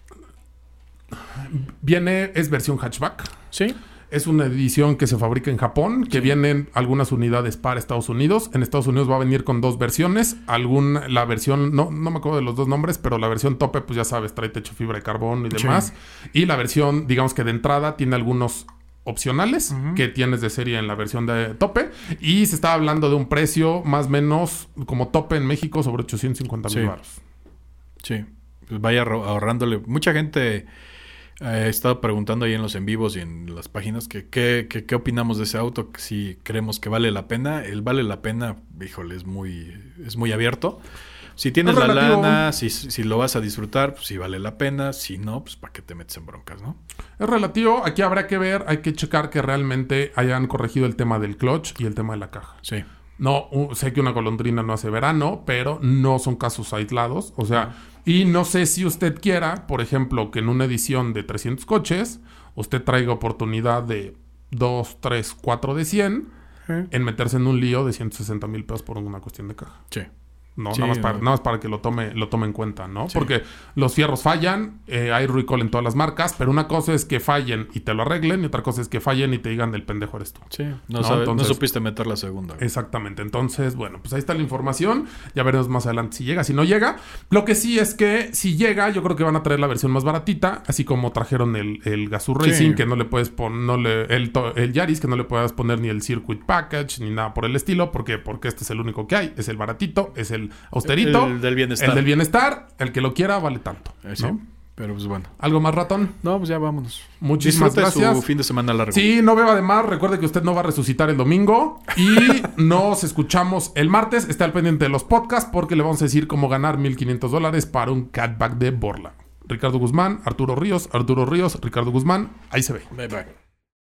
viene, es versión hatchback. ¿Sí? Es una edición que se fabrica en Japón, que Sí. vienen algunas unidades para Estados Unidos. En Estados Unidos va a venir con dos versiones. Algún, la versión, no, no me acuerdo de los dos nombres, pero la versión tope, pues ya sabes, trae techo fibra de carbono y demás. Sí. Y la versión, digamos que de entrada, tiene algunos opcionales uh-huh. que tienes de serie en la versión de tope. Y se está hablando de un precio más o menos como tope en México sobre ochocientos cincuenta mil Sí. baros. Sí, pues vaya ahorrándole. Mucha gente ha eh, estado preguntando ahí en los en vivos y en las páginas que qué que, que opinamos de ese auto, si creemos que vale la pena. El vale la pena, híjole, es muy, es muy abierto. Si tienes la lana, si, si lo vas a disfrutar, pues sí vale la pena. Si no, pues para qué te metes en broncas, ¿no? Es relativo. Aquí habrá que ver, hay que checar que realmente hayan corregido el tema del clutch y el tema de la caja. Sí. No, uh, sé que una golondrina no hace verano, pero no son casos aislados. O sea, y no sé si usted quiera, por ejemplo, que en una edición de trescientos coches, usted traiga oportunidad de dos, tres, cuatro de cien ¿Eh? en meterse en un lío de ciento sesenta mil pesos por una cuestión de caja. Sí. No, sí, nada, más para, no. nada más para que lo tome, lo tome en cuenta, ¿no? Sí. Porque los fierros fallan, eh, hay recall en todas las marcas, pero una cosa es que fallen y te lo arreglen, y otra cosa es que fallen y te digan el pendejo eres tú. Sí, no, ¿no? sabe, Entonces, no supiste meter la segunda. Güey. Exactamente. Entonces, bueno, pues ahí está la información. Ya veremos más adelante si llega, si no llega. Lo que sí es que si llega, yo creo que van a traer la versión más baratita, así como trajeron el, el Gazoo Racing, sí. que no le puedes poner, no le, el, el Yaris, que no le puedas poner ni el Circuit Package, ni nada por el estilo. ¿Por qué? Porque este es el único que hay. Es el baratito, es el austerito. El del bienestar. El del bienestar, el que lo quiera vale tanto. Eh, sí, ¿no? Pero pues bueno. ¿Algo más, ratón? No, pues ya vámonos. Muchísimas Disfrute gracias. su fin de semana largo. Sí, no beba de más. Recuerde que usted no va a resucitar el domingo. Y nos escuchamos el martes. Esté al pendiente de los podcasts porque le vamos a decir cómo ganar mil quinientos dólares para un catback de Borla. Ricardo Guzmán, Arturo Ríos, Arturo Ríos, Ricardo Guzmán. Ahí se ve. Bye bye.